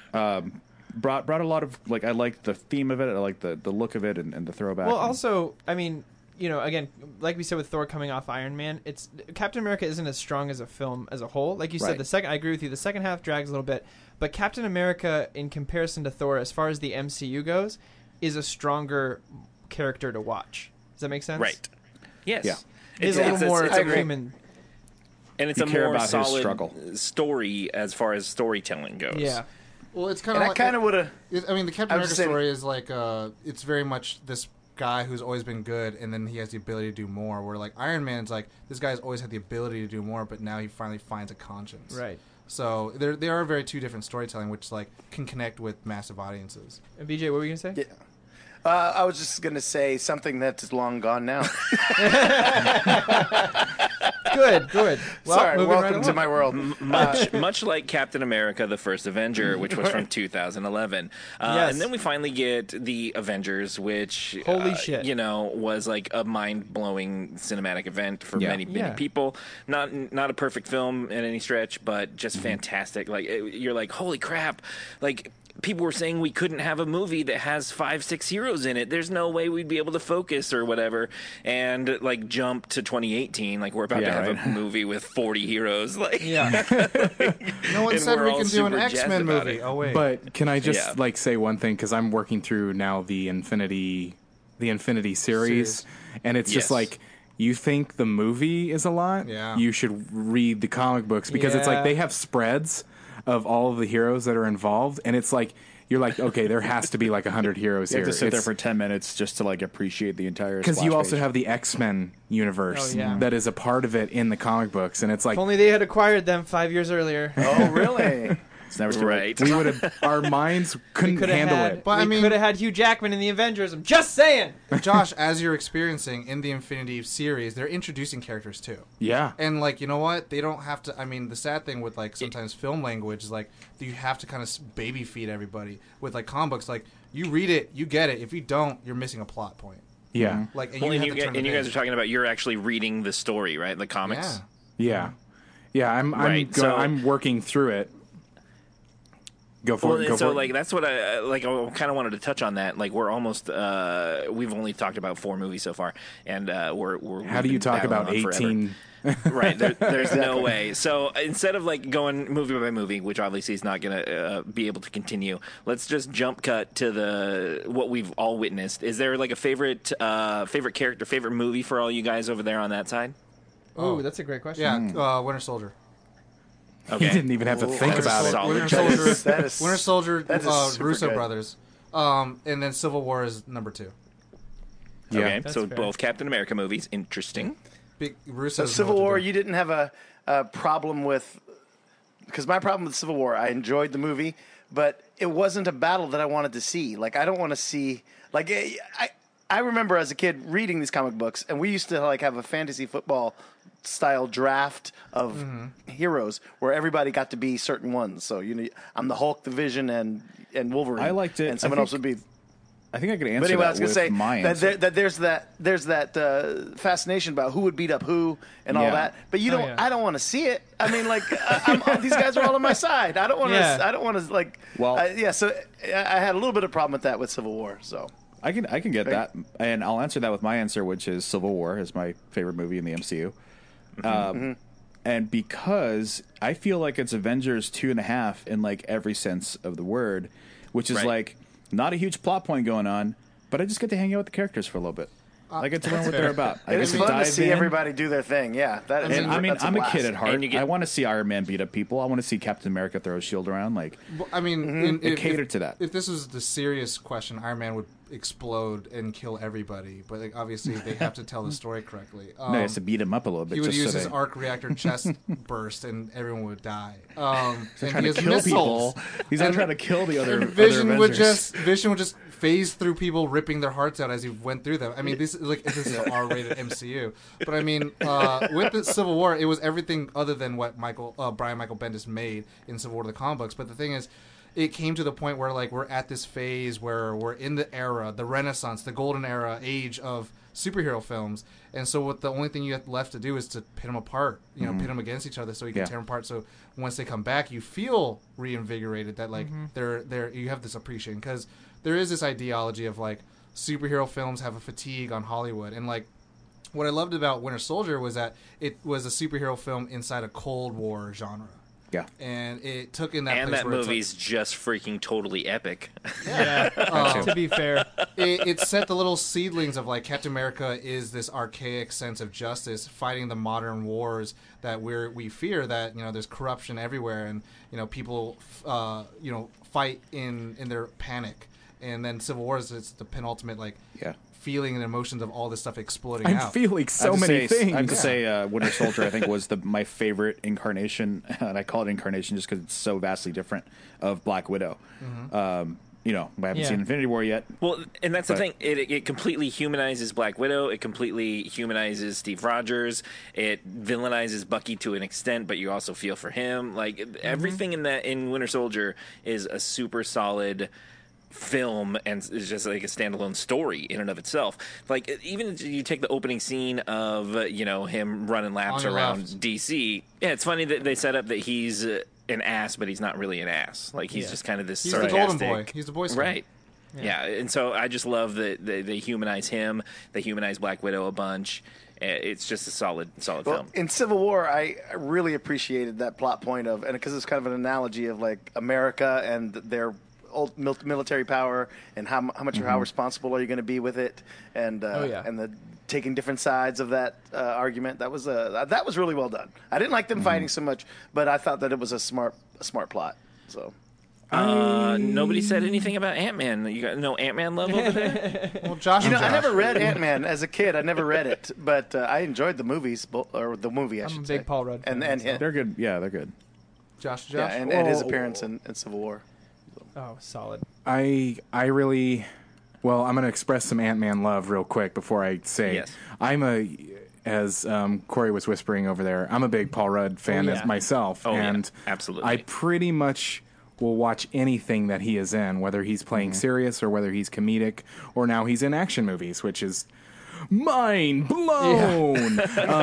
a lot of, like, I like the theme of it, I like the look of it and the throwback. Well, also, I mean, again, like we said with Thor coming off Iron Man, it's Captain America isn't as strong as a film as a whole. Like you said, I agree with you. The second half drags a little bit, but Captain America, in comparison to Thor, as far as the MCU goes, is a stronger character to watch. Does that make sense? Right. Yes. Yeah. It's a little more human. And it's a more solid story as far as storytelling goes. Yeah. Well, it's kind of like... I kind of would have... I mean, the Captain America story is like... it's very much this guy who's always been good, and then he has the ability to do more, where, like, Iron Man's like, this guy's always had the ability to do more, but now he finally finds a conscience. Right. So they are very two different storytelling, which, like, can connect with massive audiences. And BJ, what were you going to say? Yeah. I was just going to say something that's long gone now. Good. Well, sorry, welcome to my world. Much like Captain America: The First Avenger, which was from 2011. Yes. And then we finally get the Avengers, which holy shit, was like a mind-blowing cinematic event for many people. Not a perfect film in any stretch, but just fantastic. Like you're like, holy crap! Like, people were saying we couldn't have a movie that has 5-6 heroes in it. There's no way we'd be able to focus or whatever. And like jump to 2018, like we're about to have a movie with 40 heroes. Like, no one said we can do an X-Men movie. Oh wait, but can I just like say one thing, because I'm working through now the Infinity series, and it's just like, you think the movie is a lot? Yeah. You should read the comic books, because it's like they have spreads of all of the heroes that are involved, and it's like, you're like, okay, there has to be like 100 heroes you here. have to sit there for 10 minutes just to like appreciate the entire because you also page. have the X-Men universe that is a part of it in the comic books, and it's like, if only they had acquired them 5 years earlier. Oh, really? It's never too right. We would have, our minds couldn't handle it. But we could have had Hugh Jackman in the Avengers. I'm just saying. Josh, as you're experiencing in the Infinity series, they're introducing characters too. Yeah. And like, you know what? They don't have to. I mean, the sad thing with like sometimes film language is like you have to kind of baby feed everybody. With like comic books, like you read it, you get it. If you don't, you're missing a plot point. Yeah. Like, and Well, you and have to turn the you guys page. are talking about you're actually reading the story, right? The comics. Yeah. I'm working through it. Go for it. So like that's what I kind of wanted to touch on that. Like we're almost we've only talked about 4 movies so far, and we're how do you talk about 18? Right, there's no way. So instead of like going movie by movie, which obviously is not going to be able to continue, let's just jump cut to what we've all witnessed. Is there like a favorite character, favorite movie for all you guys over there on that side? Oh, that's a great question. Yeah, Winter Soldier. Okay. He didn't even have to think about it. Winter Soldier, Winter Soldier, super Russo good. brothers, and then Civil War is number 2. Yeah. Okay, That's so fair. both Captain America movies, interesting. Big So Russo. Civil War, you didn't have a problem with, because my problem with Civil War, I enjoyed the movie, but it wasn't a battle that I wanted to see. Like I don't want to see, like I remember as a kid reading these comic books, and we used to like have a fantasy football style draft of heroes where everybody got to be certain ones. So I'm the Hulk, the Vision, and Wolverine. I liked it. and someone else would be. I think I could answer But anyway, I that was going with to say my that, answer. there's that fascination about who would beat up who and all Yeah. that. But you don't. I don't want to see it. I mean, like these guys are all on my side. I don't want to. Yeah. I don't want to like. Well, yeah. So I had a little bit of problem with that with Civil War. So I can get that, and I'll answer that with my answer, which is Civil War is my favorite movie in the MCU. And because I feel like it's Avengers 2.5 in like every sense of the word, which is like not a huge plot point going on, but I just get to hang out with the characters for a little bit. I get to learn what they're about. I it get is to fun to dive see in. everybody do their thing. Yeah, that is. And I mean, that's I'm a blast. kid at heart. And you get- I want to see Iron Man beat up people. I want to see Captain America throw his shield around. Like, Well, I mean, it catered to that. If this was the serious question, Iron Man would explode and kill everybody. But like, obviously, they have to tell the story correctly. No, he has to beat him up a little bit. He would just use so his they- arc reactor chest burst, and everyone would die. He's And trying he to has kill missiles. people. He's not And- trying to kill the other. and Vision other would Avengers. just phase through people, ripping their hearts out as he went through them. I mean, this is an R-rated MCU. But I mean, with the Civil War, it was everything other than what Brian Michael Bendis made in Civil War the comic books. But the thing is, it came to the point where like we're at this phase where we're in the era, the Renaissance, the golden era, age of superhero films. And so what the only thing you have left to do is to pit them apart, pit them against each other so you can tear them apart. So once they come back, you feel reinvigorated that like they're you have this appreciation, because there is this ideology of like superhero films have a fatigue on Hollywood. And like what I loved about Winter Soldier was that it was a superhero film inside a Cold War genre. Yeah. And it took in that And place that where it's movie's just freaking totally epic. To be fair, it set the little seedlings of like Captain America is this archaic sense of justice fighting the modern wars that we fear, that there's corruption everywhere, and people fight in their panic. And then Civil War is the penultimate feeling and emotions of all this stuff exploding I'm out. feeling so I have to many say- things. I have to say, Winter Soldier, I think, was my favorite incarnation, and I call it incarnation just because it's so vastly different, of Black Widow. I haven't seen Infinity War yet. Well, and that's the thing. It completely humanizes Black Widow. It completely humanizes Steve Rogers. It villainizes Bucky to an extent, but you also feel for him. Like everything in Winter Soldier is a super solid film, and it's just like a standalone story in and of itself. Like even if you take the opening scene of him running laps On your around left. DC. Yeah, it's funny that they set up that he's an ass, but he's not really an ass. Like he's just kind of this He's the sarcastic golden boy. He's the Boy Scout. right. Yeah, and so I just love that they humanize him. They humanize Black Widow a bunch. It's just a solid film. In Civil War, I really appreciated that plot point of, and because it's kind of an analogy of like America and their old military power, and how how responsible are you going to be with it, and and the taking different sides of that argument. That was really well done. I didn't like them fighting so much, but I thought that it was a smart plot. So. Nobody said anything about Ant-Man. You got no Ant-Man love over there? Well, Josh, I never read Ant-Man as a kid. I never read it, but I enjoyed the movies, or the movie, I should say. I'm a big Paul Rudd fan. And They're good. Yeah, they're good. Josh. Yeah, and his appearance in Civil War. Oh, solid. I really, well, I'm going to express some Ant-Man love real quick before I say. Yes. As Corey was whispering over there, I'm a big Paul Rudd fan as myself. and absolutely. I pretty much will watch anything that he is in, whether he's playing serious or whether he's comedic, or now he's in action movies, which is mind blown.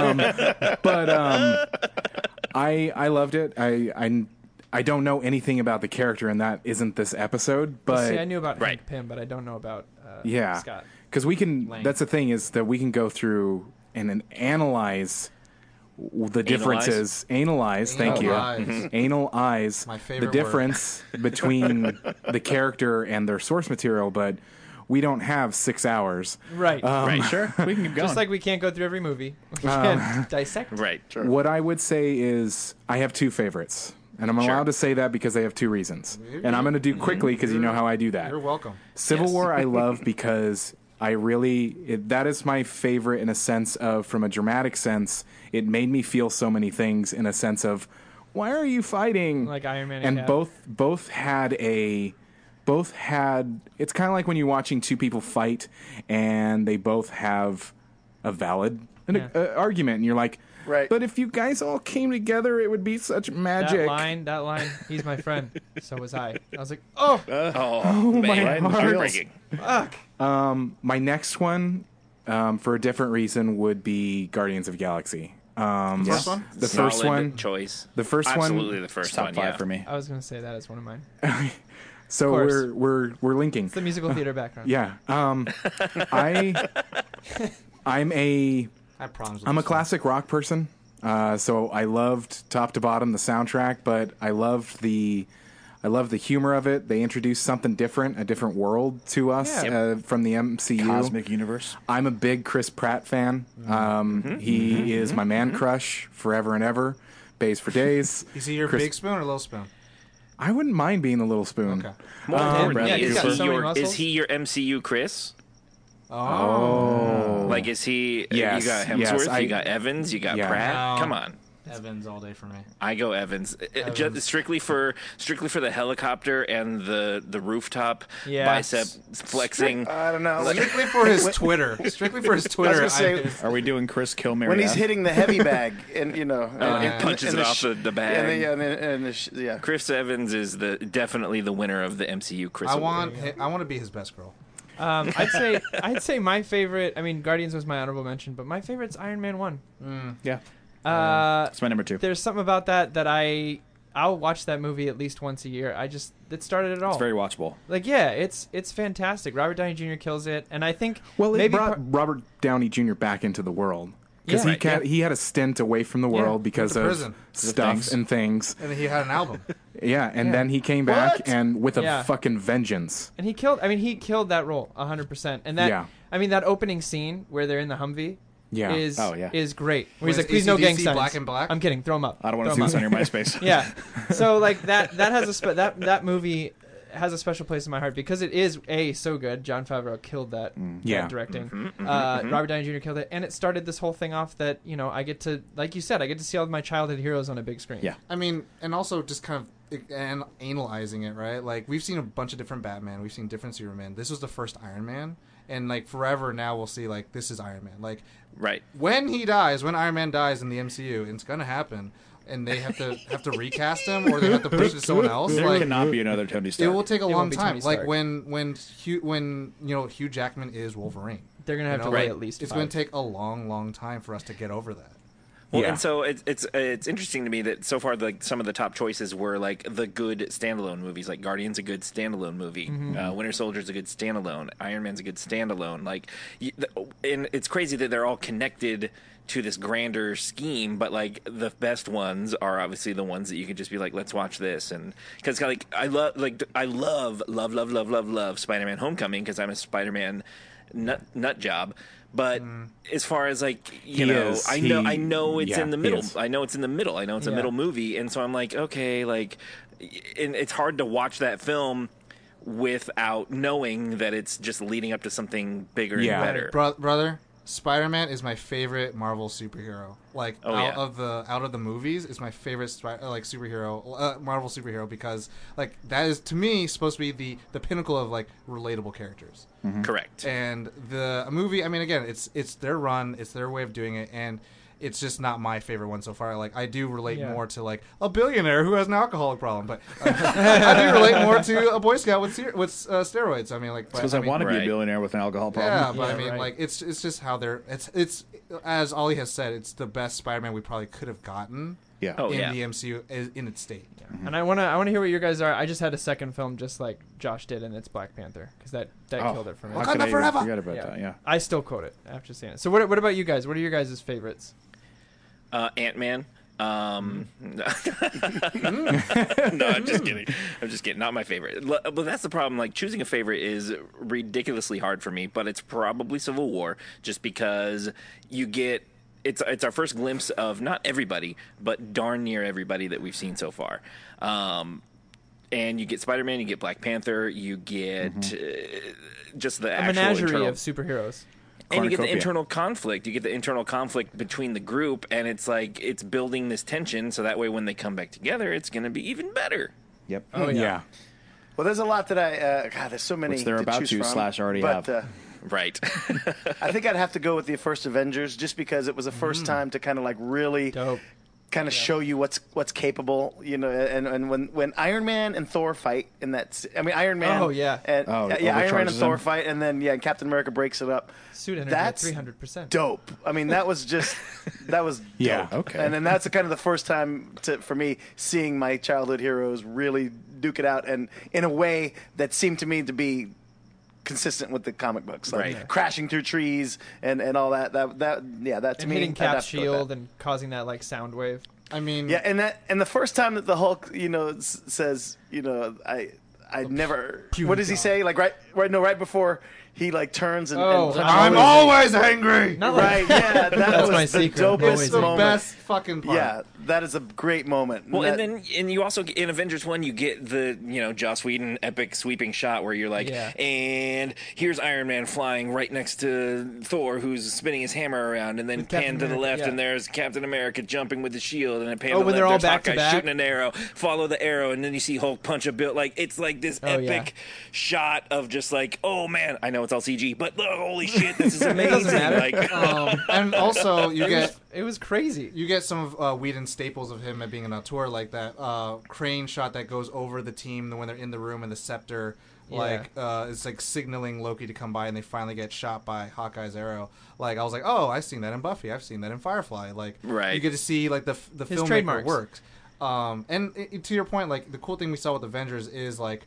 I loved it. I don't know anything about the character, and that isn't this episode. But See, I knew about Hank Pym, but I don't know about Scott. Because we can. Lang. That's the thing, is that we can go through and then analyze the differences. Analyze. Thank you. Analyze My the favorite difference between the character and their source material, but we don't have 6 hours. Right. Right. Sure. We can keep going. Just like we can't go through every movie. We can dissect. Right. Sure. What I would say is I have two favorites. And I'm allowed to say that because they have two reasons. And I'm going to do quickly because you know how I do that. You're welcome. Civil War I love because that is my favorite in a sense of, from a dramatic sense, it made me feel so many things in a sense of, why are you fighting? Like Iron Man and Cap. both had, it's kind of like when you're watching two people fight and they both have a valid argument, and you're like, Right. But if you guys all came together, it would be such magic. That line, he's my friend. So was I. I was like, oh. Oh, my man, heart. heartbreaking. Fuck. My next one, for a different reason, would be Guardians of the Galaxy. First one? The first Solid one. choice. The first Absolutely one. the first Top one, 5 yeah. for me. I was going to say that as one of mine. So Of course. we're linking. It's the musical theater background. Yeah. I'm a classic rock person. So I loved top to bottom the soundtrack, but I loved the humor of it. They introduced something different, a different world to us from the MCU. Cosmic universe. I'm a big Chris Pratt fan. He is my man crush forever and ever. Bays for days. Is he your big spoon or little spoon? I wouldn't mind being a little spoon. Okay. More importantly, he's got so many muscles. is he your MCU Chris? Oh. Like, is he... Yes, you got yes, Hemsworth, you got Evans, you got Pratt. No. Come on. Evans all day for me. I go Evans. Just strictly for the helicopter and the rooftop bicep flexing. I don't know. Strictly for his Twitter. Strictly for his Twitter. I was gonna Are we doing Chris Kill Mary? when he's hitting the heavy bag, and He punches it off the bag. Yeah. Chris Evans is definitely the winner of the MCU Chris I Award. want to be his best girl. I'd say my favorite. I mean, Guardians was my honorable mention, but my favorite's Iron Man 1. Yeah. It's my number 2. There's something about that I'll watch that movie at least once a year. It started it all. It's very watchable. Like, yeah, it's fantastic. Robert Downey Jr. kills it, and I think Well, it maybe brought Robert Downey Jr. back into the world. Because Yeah. he had a stint away from the world because went to of prison. stuff and things. And he had an album. Yeah, and then he came back What? and with a Yeah. fucking vengeance. and he killed that role 100%. And that Yeah. I mean that opening scene where they're in the Humvee Yeah. is Oh, yeah. is great. Where he's With like, please no gang AC/DC signs. Black and Black? I'm kidding. Throw him up. I don't want to Throw see 'em this up. on your MySpace. Yeah. So like that has that movie has a special place in my heart because it is so good. John Favreau killed that, Yeah. directing. Robert Downey Jr. killed it, and it started this whole thing off that I get to, like you said, I get to see all of my childhood heroes on a big screen. Yeah. I mean, and also just kind of analyzing it, right? Like, we've seen a bunch of different Batman. We've seen different Superman. This was the first Iron Man. And, like, forever now we'll see, like, this is Iron Man. Like, Right. when Iron Man dies in the MCU, and it's going to happen, and they have to recast him, or they have to push it to someone else. There Like, cannot be another Tony it Stark. will take a It long won't be time. Tony Like, Stark. when Hugh Jackman is Wolverine. They're gonna have to wait at least. It's 5. going to take a long, long time for us to get over that. Well, Yeah. and so it's interesting to me that so far, like, some of the top choices were like the good standalone movies, like Guardians a good standalone movie, Winter Soldier's a good standalone, Iron Man's a good standalone. Like, and it's crazy that they're all connected to this grander scheme, but like the best ones are obviously the ones that you can just be like, let's watch this, and because like I love Spider-Man: Homecoming because I'm a Spider-Man nut job. But as far as like I know it's in the middle. I know it's in the middle. I know it's a middle movie, and so I'm like, okay, like, and it's hard to watch that film without knowing that it's just leading up to something bigger and better. Brother, Spider-Man is my favorite Marvel superhero. Like, out of the movies, is my favorite superhero, Marvel superhero, because like that is to me supposed to be the pinnacle of like relatable characters. Correct. And the movie, I mean, again, it's their run, it's their way of doing it, and it's just not my favorite one so far. Like, I do relate more to like a billionaire who has an alcoholic problem, but I do relate more to a Boy Scout with steroids. I mean, like, because I want to be a billionaire with an alcohol problem. yeah, but I mean, like, it's just how they're it's as Ollie has said, it's the best Spider-Man we probably could have gotten. Yeah. in the MCU in its state. And I wanna hear what you guys are. I just had a second film just like Josh did, and it's Black Panther because that killed it for me. Wakanda forever. Forget about that. Yeah. I still quote it after seeing it. So what about you guys? What are your guys' favorites? Ant-Man. No, I'm just kidding. Not my favorite. But that's the problem. Like, choosing a favorite is ridiculously hard for me. But it's probably Civil War, just because you get it's our first glimpse of not everybody, but darn near everybody that we've seen so far. And you get Spider-Man, you get Black Panther, you get just the actual menagerie of superheroes. And you get the internal conflict. You get the internal conflict between the group, and it's like it's building this tension, so that way when they come back together, it's going to be even better. Yep. Oh yeah. Well, there's a lot that God, there's so many. Which they're to about choose to from, / already but, have. Right. I think I'd have to go with the first Avengers, just because it was the first time to kind of like really kind of show you what's capable, you know. And when Iron Man and Thor fight in that, I mean Iron Man, and Iron Man and Thor fight, and then Captain America breaks it up. Suit energy that's 300%. Dope. I mean, that was just dope. Okay. And then that's kind of the first time for me seeing my childhood heroes really duke it out, and in a way that seemed to me to be consistent with the comic books, like crashing through trees and all that to and me, hitting Cap's shield and causing that like sound wave. I mean, and the first time that the Hulk, you know, says, you know, I never. What does he say? Like right before he like turns and I'm always angry. Right? Yeah, that was my the secret. dopest It's the moment. best fucking part. Yeah, that is a great moment. Well, and you also in Avengers 1 you get the Joss Whedon epic sweeping shot where you're like, and here's Iron Man flying right next to Thor who's spinning his hammer around, and then pan to the left and there's Captain America jumping with the shield, and then pan to the left, they're all there's back to Hawkeye back? shooting an arrow, follow the arrow, and then you see Hulk punch a bill. Like it's like this epic shot of just like, oh man, I know it's all CG, but holy shit, this is amazing. Like, and also it was crazy. You get some of Whedon's staples of him being an auteur, like that crane shot that goes over the team when they're in the room, and the scepter it's like signaling Loki to come by, and they finally get shot by Hawkeye's arrow. Like I was like, oh, I've seen that in Buffy, I've seen that in Firefly. Like you get to see like the filmmaker trademarks works. And to your point, like the cool thing we saw with Avengers is like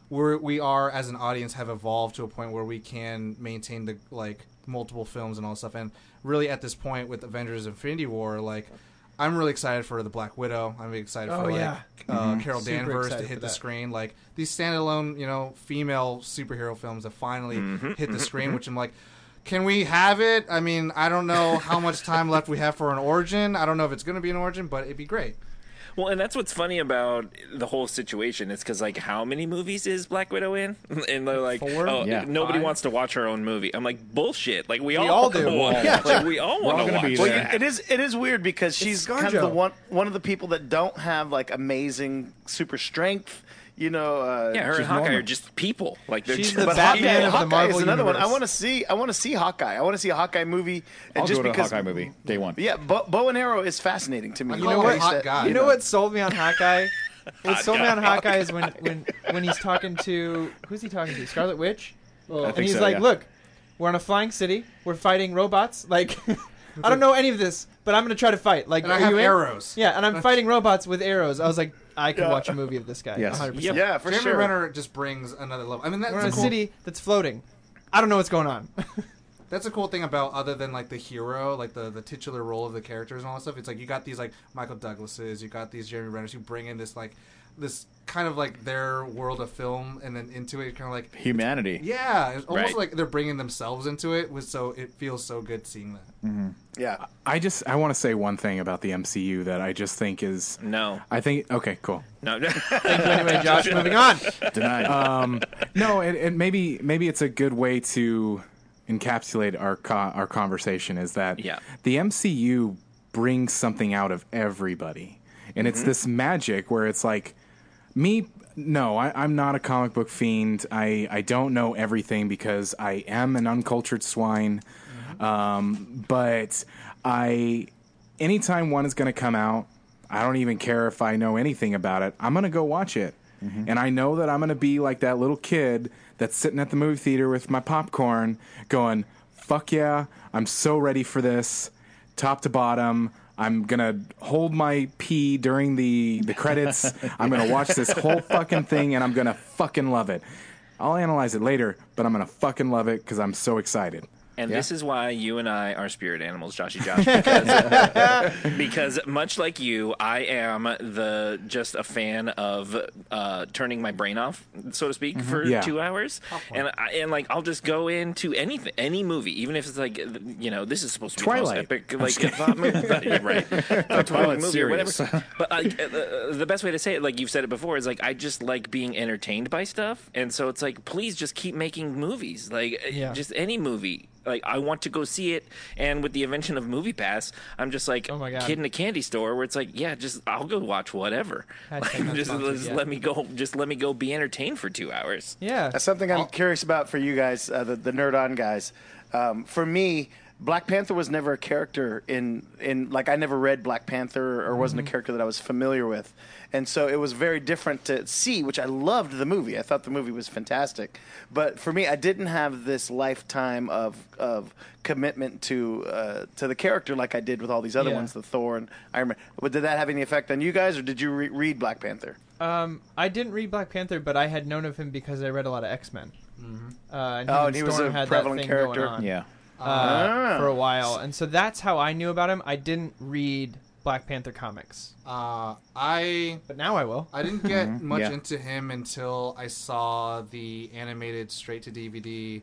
we are as an audience have evolved to a point where we can maintain the like multiple films and all that stuff. And really at this point with Avengers Infinity War, like I'm really excited for the Black Widow. I'm excited for Carol Danvers to hit the screen. Like these standalone, female superhero films that finally hit the screen, which I'm like, can we have it? I mean, I don't know how much time left we have for an origin. I don't know if it's going to be an origin, but it'd be great. Well, and that's what's funny about the whole situation. It's because, like, how many movies is Black Widow in? And they're like, 4? Nobody wants to watch her own movie. I'm like, bullshit. Like, we all do. Like, we all want to watch Well, it is weird because she's kind of one of the people that don't have, like, amazing super strength. Her and Hawkeye are just people. Like they're she's just, the Batman of the Marvel is another universe. one. I want to see Hawkeye. I want to see a Hawkeye movie. I'll just go to because a Hawkeye movie day one. Yeah, Bow and Arrow is fascinating to me. You know what? You know what sold me on Hawkeye? What sold me on Hawkeye is when he's talking to who's he talking to? Scarlet Witch. And he's like, "Look, we're on a flying city. We're fighting robots. Like, I don't know any of this, but I'm going to try to fight. Like, and I have arrows. Yeah, and I'm fighting robots with arrows." I was like, I could watch a movie of this guy. Yes. 100%. Yeah, for Jeremy sure. Renner just brings another level. I mean, that's We're in a cool, city that's floating. I don't know what's going on. That's a cool thing about other than like the hero, like the titular role of the characters and all that stuff. It's like you got these like Michael Douglases, you got these Jeremy Renners who bring in this kind of like their world of film and then into it, kind of like humanity. Yeah, it's almost like they're bringing themselves into it. So it feels so good seeing that. Mm-hmm. Yeah, I want to say one thing about the MCU that I just think is I think okay, cool. No. Thank you anyway, Josh. Moving on. Denied. No, and maybe it's a good way to encapsulate our conversation is that the MCU brings something out of everybody, and it's this magic where it's like I'm not a comic book fiend. I don't know everything because I am an uncultured swine. But anytime one is going to come out, I don't even care if I know anything about it. I'm going to go watch it. And I know that I'm going to be like that little kid that's sitting at the movie theater with my popcorn going, fuck yeah, I'm so ready for this, top to bottom. I'm going to hold my pee during the credits. I'm going to watch this whole fucking thing, and I'm going to fucking love it. I'll analyze it later, but I'm going to fucking love it because I'm so excited. And this is why you and I are spirit animals, Joshy Josh, because much like you, I am just a fan of turning my brain off, so to speak, for 2 hours, and I'll just go into any movie, even if it's like this is supposed to be Twilight. the most epic thought movie, right? Twilight movie series. or whatever. But the best way to say it, like you've said it before, is like I just like being entertained by stuff, and so it's like please just keep making movies, just any movie. Like, I want to go see it. And with the invention of Movie Pass, I'm just like kid in a candy store where it's like, yeah, just I'll go watch whatever. Like, just let me go be entertained for 2 hours. Yeah, that's something I'm curious about for you guys, the Nerd On guys. For me, Black Panther was never a character in like I never read Black Panther or wasn't a character that I was familiar with. And so it was very different to see, which I loved the movie. I thought the movie was fantastic. But for me, I didn't have this lifetime of commitment to the character like I did with all these other ones, the Thor and Iron Man. But did that have any effect on you guys, or did you read Black Panther? I didn't read Black Panther, but I had known of him because I read a lot of X-Men. And he was a prevalent character. Yeah. For a while, and so that's how I knew about him. I didn't read Black Panther comics. But now I will. I didn't get much into him until I saw the animated straight-to-DVD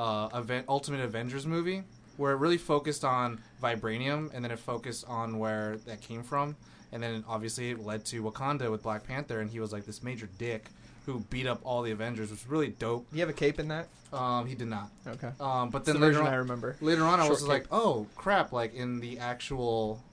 Ultimate Avengers movie, where it really focused on vibranium, and then it focused on where that came from, and then obviously it led to Wakanda with Black Panther, and he was like this major dick who beat up all the Avengers, which was really dope. Do you have a cape in that? He did not. Okay. But then later on, I remember. Later on, I was cape. like, oh crap! Like in the actual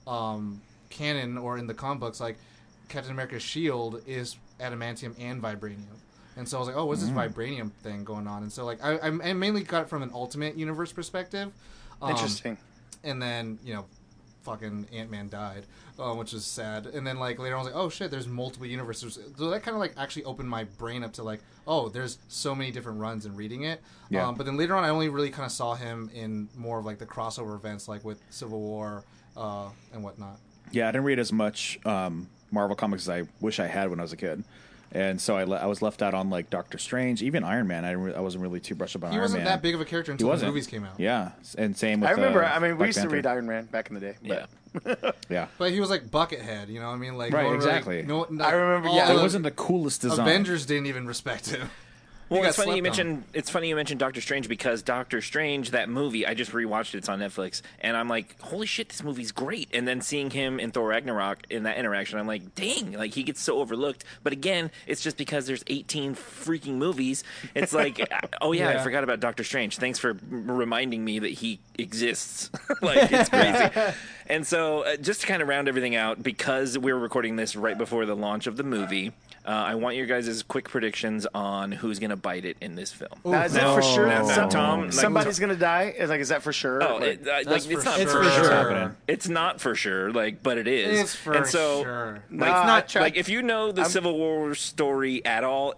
canon or in the comic books, like Captain America's shield is adamantium and vibranium, and so I was like, oh, what's this vibranium thing going on? And so like I mainly got it from an Ultimate Universe perspective. Interesting. And then fucking Ant-Man died, which was sad. And then like later on I was like, oh shit, there's multiple universes. So that kind of like actually opened my brain up to like, oh, there's so many different runs in reading it. Yeah. But then later on I only really kind of saw him in more of like the crossover events, like with Civil War and whatnot. Yeah, I didn't read as much Marvel comics as I wish I had when I was a kid. And so I was left out on like Doctor Strange, even Iron Man. I wasn't really too brushed up on Iron Man. He wasn't that big of a character until the movies came out. Yeah, and same with I remember. we Black used Panther. to read Iron Man back in the day. Yeah. Yeah. But he was like Buckethead, you know what I mean? Like right, exactly. I remember. Yeah, it wasn't the coolest design. Avengers didn't even respect him. Well, it's funny you mentioned Doctor Strange, because Doctor Strange, that movie, I just rewatched it. It's on Netflix, and I'm like, holy shit, this movie's great. And then seeing him in Thor Ragnarok in that interaction, I'm like, dang, like he gets so overlooked. But again, it's just because there's 18 freaking movies. It's like, oh yeah, I forgot about Doctor Strange. Thanks for reminding me that he exists. Like, it's crazy. And so, just to kind of round everything out, because we're recording this right before the launch of the movie, I want your guys' quick predictions on who's going to bite it in this film. Now, is that for sure? Tom, somebody's going to die? Is that for sure? Oh, it's not for sure. It's not for sure, but it is. It's for sure. It's not like if you know the Civil War story at all,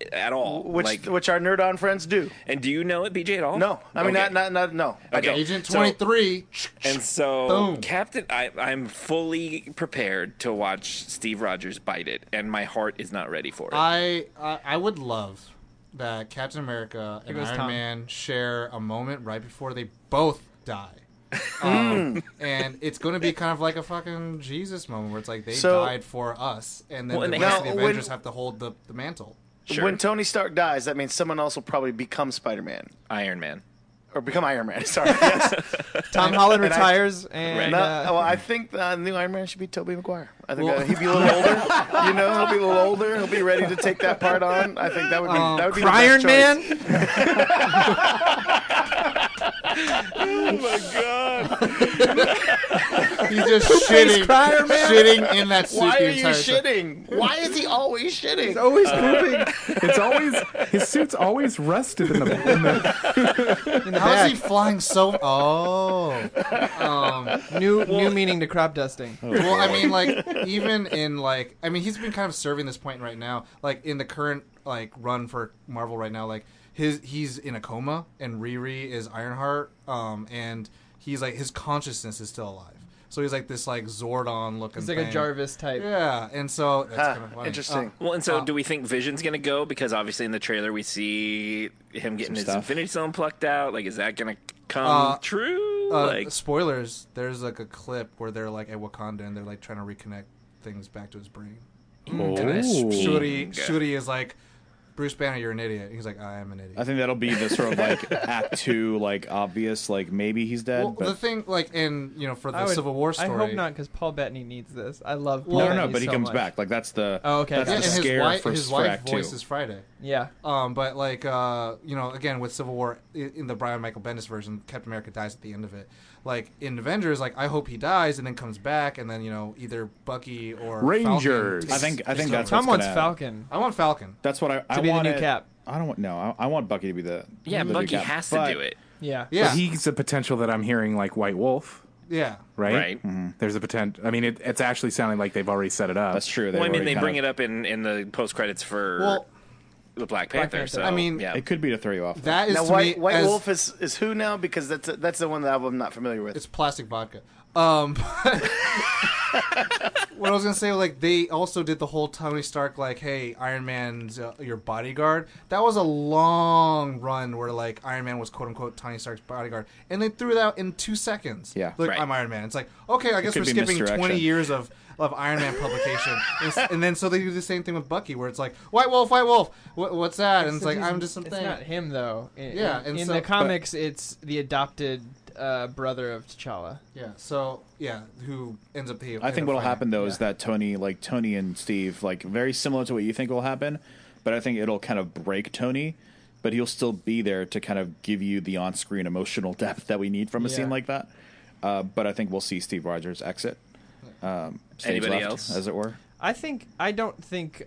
which our Nerd On friends do. And do you know it, BJ, at all? No, I mean not no. Okay. Agent 23. And so, boom. Captain, I'm fully prepared to watch Steve Rogers bite it, and my heart is not ready for it. I would love that Captain America and Iron Man share a moment right before they both die. And it's going to be kind of like a fucking Jesus moment where it's like they died for us, and then the rest of the Avengers have to hold the mantle. Sure. When Tony Stark dies, that means someone else will probably become Spider-Man. Iron Man. Or become Iron Man. Sorry. Yes. Tom Holland retires, I think the new Iron Man should be Tobey Maguire. I think he'd be a little older. He'll be a little older. He'll be ready to take that part on. I think that would be the Iron best Man. Oh my god! He's just shitting in that suit. Why are you shitting? Why is he always shitting? He's always pooping. It's always his suit's always rusted in the How is he flying so? New meaning to crop dusting. Well, I mean, like even in he's been kind of serving this point right now. Like in the current run for Marvel right now, he's in a coma, and Riri is Ironheart, and he's his consciousness is still alive. So he's this Zordon looking. He's like a Jarvis type. Yeah, and so that's kind of funny. Interesting. Well, and so do we think Vision's going to go? Because obviously in the trailer we see him getting his Infinity Stone plucked out. Is that going to come true? Spoilers. There's a clip where they're at Wakanda and they're trying to reconnect things back to his brain. And Shuri is Bruce Banner, you're an idiot. He's like, I am an idiot. I think that'll be the sort of like Act 2, like obvious, like maybe he's dead. Well, but the thing, like in for the Civil War story, I hope not, because Paul Bettany needs this. I love. Paul no, Bettany but he so comes much. back. Like that's the okay. That's the scare for his wife Act 2. voices Friday. Yeah. But like again with Civil War in the Brian Michael Bendis version, Captain America dies at the end of it. Like in Avengers, like I hope he dies and then comes back, and then either Bucky or Rangers. Falcon I think that's Tom what's wants gonna Falcon. I want Falcon. That's what I to be want. The new Cap. I don't want. No, I want Bucky to be the the new Bucky Cap. has But to do it. Yeah. But he's a potential that I'm hearing like White Wolf. Yeah. Right. Right. Mm-hmm. There's a potential. I mean, it's actually sounding like they've already set it up. That's true. Well, I mean, they bring it up in the post credits for the Black Panther. So I mean, it could be to throw you off. That is now, to White me, Wolf is who now? Because that's the one that I'm not familiar with. It's plastic vodka. What I was gonna say, like they also did the whole Tony Stark, like, hey, Iron Man's your bodyguard. That was a long run where like Iron Man was quote unquote Tony Stark's bodyguard, and they threw it out in 2 seconds. Yeah, like right. I'm Iron Man. It's like okay, I guess we're skipping 20 years of Iron Man publication, and then so they do the same thing with Bucky, where it's like White Wolf, what's that? And it's like I'm just something. It's not him though. In so, the comics, it's the adopted brother of T'Challa. Yeah. So who ends up I think what'll happen though is that Tony and Steve, like very similar to what you think will happen, but I think it'll kind of break Tony, but he'll still be there to kind of give you the on-screen emotional depth that we need from a scene like that. But I think we'll see Steve Rogers exit. Anybody left, else, as it were? I don't think.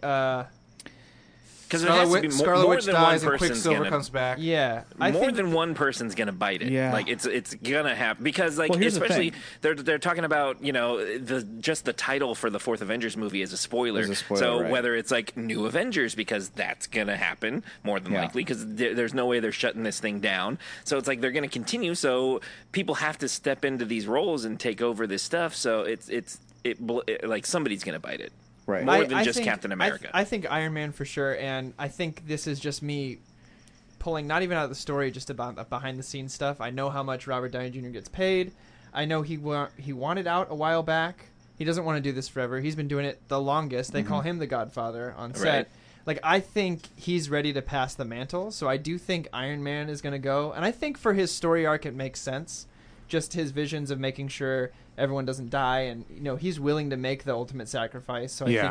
Because Scarlet Witch dies and Quicksilver comes back. Yeah, more than one person's gonna bite it. Yeah. Like it's gonna happen because like Well, especially they're talking about just the title for the fourth Avengers movie is a spoiler. So right. whether it's like New Avengers because that's gonna happen more than likely because there's no way they're shutting this thing down. So it's like they're gonna continue. So people have to step into these roles and take over this stuff. So it's like somebody's gonna bite it. Right. More than just think, Captain America. I think Iron Man for sure, and I think this is just me pulling not even out of the story, just about the behind the scenes stuff. I know how much Robert Downey Jr. gets paid. I know he wanted out a while back. He doesn't want to do this forever. He's been doing it the longest. They call him the Godfather on set. Right. Like I think he's ready to pass the mantle. So I do think Iron Man is going to go, and I think for his story arc it makes sense. Just his visions of making sure everyone doesn't die, and he's willing to make the ultimate sacrifice. So I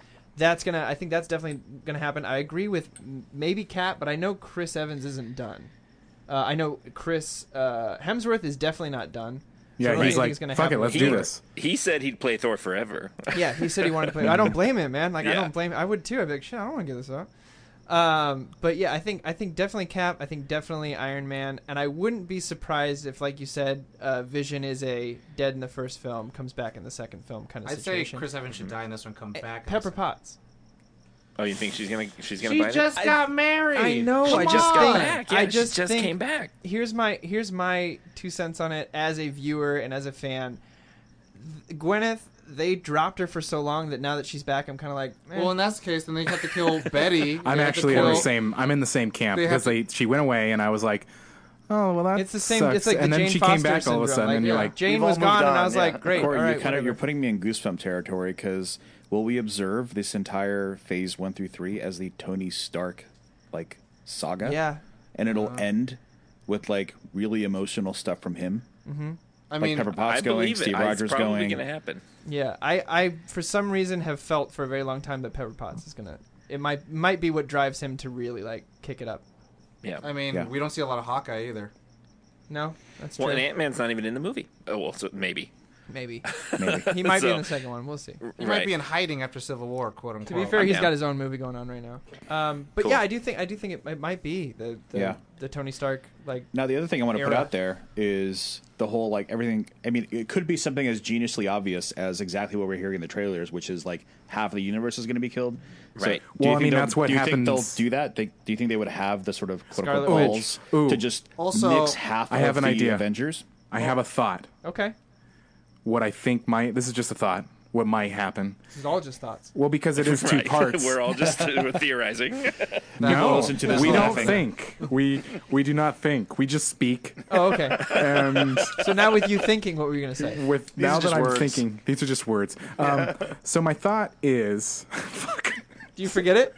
think that's definitely gonna happen. I agree with maybe Cap, but I know Chris Evans isn't done. I know Chris Hemsworth is definitely not done. Yeah, so he's like, fuck it, let's do this. He said he'd play Thor forever. Yeah, he said he wanted to play. I don't blame him, man. Like I don't blame him. I would too. I'd be like, shit, I don't want to give this up. But yeah, I think definitely Cap. I think definitely Iron Man, and I wouldn't be surprised if, like you said, Vision is a dead in the first film, comes back in the second film kind of situation. I'd say Chris Evans should die in this one, come back. Pepper Potts. Oh, you think she's gonna bite it? She just got married. I know. She I just just got think. back. Yeah, I just she think, came back. Here's my 2 cents on it as a viewer and as a fan. Gwyneth, they dropped her for so long that now that she's back, I'm kind of like, well, in that case, then they have to kill Betty. I'm actually in the same. I'm in the same camp because she went away, and I was like, oh well, that it's the same. sucks. It's like and the then Jane she Foster came back all of a sudden, and you're like, Jane was gone, and I was like, great. Corey, all right, you're putting me in goosebump territory because will we observe this entire phase 1 through 3 as the Tony Stark like saga? Yeah, and it'll end with like really emotional stuff from him. Mm-hmm. I mean, Pepper Potts going, Steve Rogers it's probably going. Gonna happen. Yeah, I for some reason have felt for a very long time that Pepper Potts is gonna. It might be what drives him to really like kick it up. Yeah, I mean, we don't see a lot of Hawkeye either. No, that's true. Well, and Ant-Man's not even in the movie. Oh well, so maybe. He might be in the second one. We'll see. He might be in hiding after Civil War, quote unquote. To be fair, he's got his own movie going on right now. But yeah, I do think it might be the Tony Stark like. Now the other thing I want to put era. out there is the whole like everything. I mean, it could be something as geniusly obvious as exactly what we're hearing in the trailers, which is like half of the universe is going to be killed. Right. So, do you think that's what happens. Do you think they'll do that? Do you think they would have the sort of quote Scarlet unquote Witch. balls to just mix half I have of an the idea. Avengers? I have a thought. Okay. What I think might. This is just a thought. What might happen? This is all just thoughts. Well, because it is two Right. parts. We're all just theorizing. No, listen to this we don't laughing. think. We do not think. We just speak. Oh, okay. And So now with you thinking, what were you going to say? with These now are that just I'm words. thinking, these are just words. So my thought is, Do you forget it?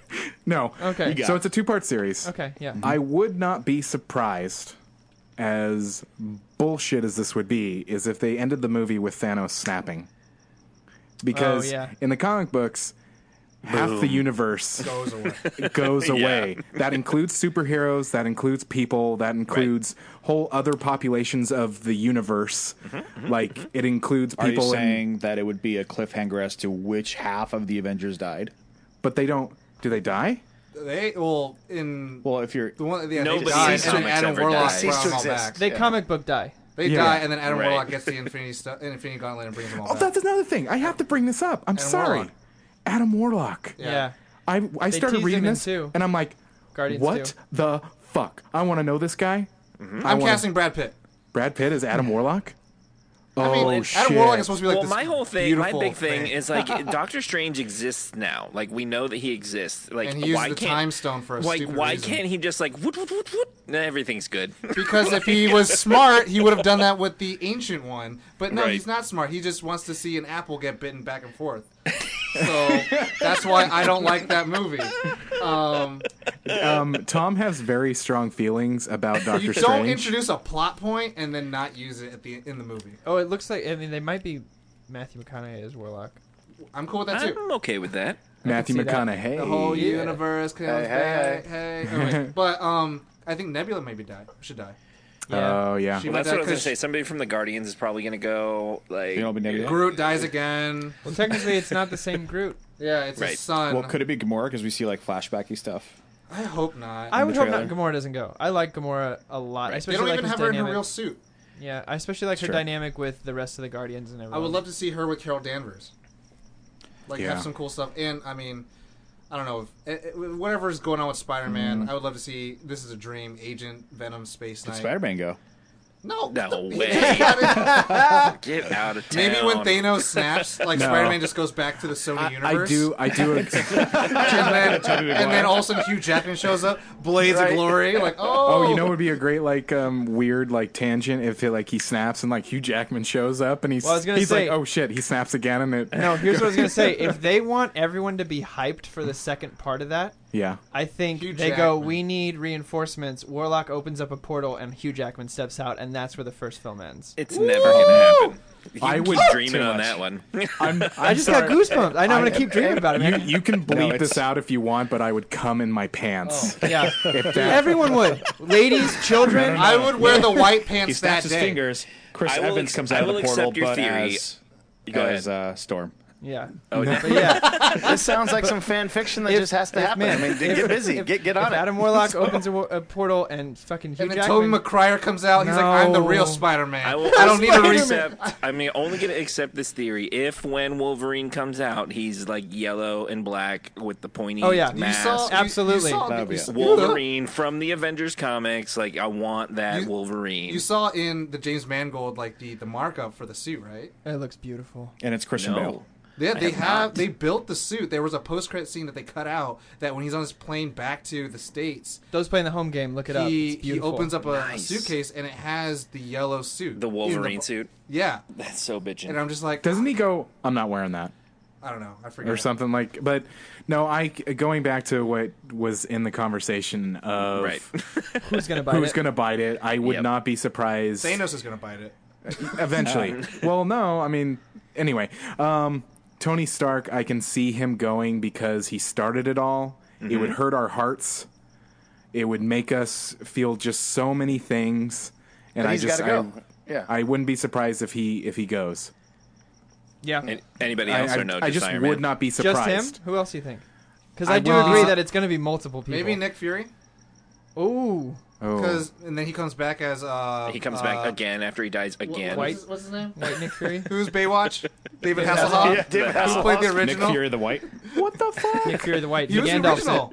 No. Okay. So it's a 2-part series. Okay, yeah. I would not be surprised, as bullshit as this would be, is if they ended the movie with Thanos snapping. Because in the comic books, half the universe goes away. That includes superheroes, that includes people, that includes whole other populations of the universe. Like, it includes people... Are you saying that it would be a cliffhanger as to which half of the Avengers died? But they don't... Do they die? If you're... The one, yeah, Nobody they die, in and then comics Adam ever Warlock dies. brought them all back. They comic book die. They Yeah. die, and then Adam Right. Warlock gets the Infinity Gauntlet and brings them all Oh, back. that's another thing. I have to bring this up. I'm Adam sorry. Warlock. Adam Warlock. Yeah. I They started teased reading him in this, 2. and I'm like, Guardians what 2. the fuck? I want to know this guy. I'm casting Brad Pitt. Brad Pitt as Adam Warlock? I mean, Oh, shit. Adam Warlock is supposed to be like Well, this my whole thing, my beautiful big thing thing. is like Doctor Strange exists now. Like we know that he exists. Like And he uses why the can't time stone for a like stupid why reason. can't he just like woot, woot, woot, woot? Nah, everything's good? Because if he was smart, he would have done that with the ancient one. But no, Right. he's not smart. He just wants to see an apple get bitten back and forth. So that's why I don't like that movie. Tom has very strong feelings about Doctor You Strange. don't introduce a plot point and then not use it in the movie. Oh, it looks like... I mean, they might be Matthew McConaughey as Warlock. I'm cool with that too. I'm okay with that. Matthew see that. McConaughey. The whole Yeah. universe comes Hey, back. Hey. Oh, wait. But I think Nebula maybe should die. Oh, yeah. She Well, that's might what I was die gonna say. Somebody from the Guardians is probably gonna go. Like Groot dies again. Well, technically, it's not the same Groot. Yeah, it's his son. Well, could it be Gamora because we see like flashbacky stuff? I hope not. I In would the hope not. trailer? Gamora doesn't go. I like Gamora a lot. I They especially don't like even his have her in dynamic. her real suit. Yeah, I especially like her Sure. dynamic with the rest of the Guardians and everyone. I would love to see her with Carol Danvers. Like Yeah. have some cool stuff. And I mean, I don't know if whatever's going on with Spider-Man. I would love to see. This is a dream. Agent Venom, Space Did Knight. Spider-Man go? No, No he way. just got it. Get out of town. Maybe when Thanos snaps, like No. Spider-Man just goes back to the Sony universe. I do. and then all of a sudden Hugh Jackman shows up, Blades of Glory, like Oh, you know, it would be a great like weird like tangent if it, like he snaps and like Hugh Jackman shows up and he's Well, I was gonna he's say- like, oh shit, he snaps again and it. No, here's what I was gonna say. If they want everyone to be hyped for the second part of that, Yeah. I think Hugh they go, Jackman. we need reinforcements. Warlock opens up a portal and Hugh Jackman steps out, and that's where the first film ends. It's never gonna happen. You I keep would- dreaming Too on much. that one. I just got goosebumps. I know I'm gonna keep dreaming about it, man. You can bleep it's- this out if you want, but I would come in my pants. Yeah, If that, everyone would. Ladies, children. I would wear the white pants He that snaps his day. fingers. Chris I will Evans ex- comes I out of will the portal, accept your but theory. Go as Storm. Yeah. Oh, no. But yeah, This sounds like some fan fiction that just has to happen. man, I mean, get busy, get on if it. Adam Warlock opens a portal and fucking Hugh And then Jackman. Tobey McCryer comes out. He's like, "I'm the real No. Spider-Man. I will I don't need a only reason." accept. I mean, only gonna accept this theory if when Wolverine comes out, he's like yellow and black with the pointy Oh, yeah. mask. Absolutely. That'd be it. Wolverine from the Avengers comics. Like, I want that You- Wolverine. You saw in the James Mangold like the markup for the suit, right? It looks beautiful. And it's Christian No. Bale. Yeah, I have not. they built the suit. There was a post-credit scene that they cut out that when he's on his plane back to the States, Those playing the home game, look it up. he It's beautiful. opens up a Nice. suitcase and it has the yellow suit. the Wolverine in suit. Yeah. That's so bitchin'. And I'm just like, doesn't he go? I'm not wearing that. I don't know. I forget. Or something like, but no, going back to what was in the conversation of Right. Who's gonna bite who's it? going to bite it, I would Yep. not be surprised. Thanos is going to bite it. Eventually. Well, no, I mean, anyway, Tony Stark, I can see him going because he started it all. It would hurt our hearts. It would make us feel just so many things, and But he's gotta go. Yeah. I wouldn't be surprised if he goes. Yeah. Anybody else I or no? I just Iron would Man? not be Just surprised. him? Who else do you think? Because I I do will- agree that it's going to be multiple people. Maybe Nick Fury. Ooh. Oh. And then he comes back as He comes back again after he dies again. What's his name? White Nick Fury. Who's Baywatch? David Hasselhoff. Yeah, David Who Hasselhoff. played the Nick original? Fury the White. What the fuck? Nick Fury the White. He was the Gandalf original.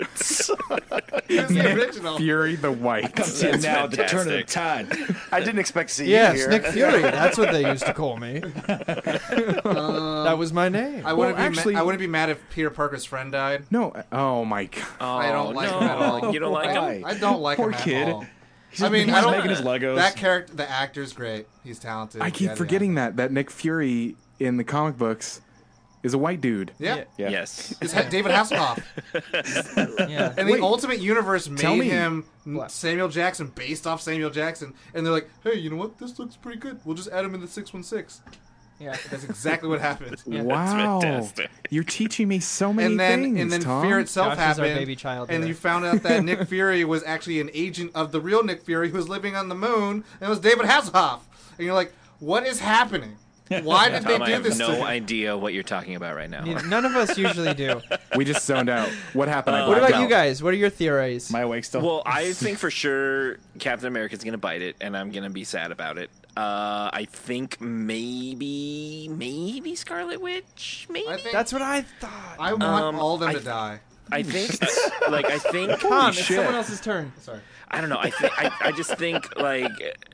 said. He was the original. Fury the White. See it now, the turn of the fantastic. tide. I didn't expect to see you Yes, here. Nick Fury. That's what they used to call me. That was my name. I wouldn't actually- I wouldn't be mad if Peter Parker's friend died. No. Oh my god. Oh, I don't like no. him at all. You don't like him? I don't like Poor him kid. at all. He's I mean, he's I don't making his Legos. That character, the actor's great. He's talented. I keep Yada, forgetting yada. that Nick Fury in the comic books is a white dude. Yeah. Yes. It's David Hasselhoff. Yeah. And the Ultimate Universe tell made me. him Samuel Jackson based off Samuel Jackson. And they're like, hey, you know what? This looks pretty good. We'll just add him in the 616. Yeah. That's exactly what happened. Wow, fantastic. you're teaching me so many things. And then Tom. Fear itself Josh is our happened. baby child and here. you found out that Nick Fury was actually an agent of the real Nick Fury who was living on the moon. And it was David Hasselhoff. And you're like, what is happening? Why did they Tom, do I have this to no him? idea what you're talking about right now. None of us usually do. We just zoned out. What happened? I What blacked about you out. guys? What are your theories? Am I awake still? Well, I think for sure Captain America's going to bite it, and I'm going to be sad about it. I think maybe Scarlet Witch. Maybe That's what I thought. I want all of them to die. I think, I think. Tom, it's someone else's turn. Sorry. I don't know. I just think like.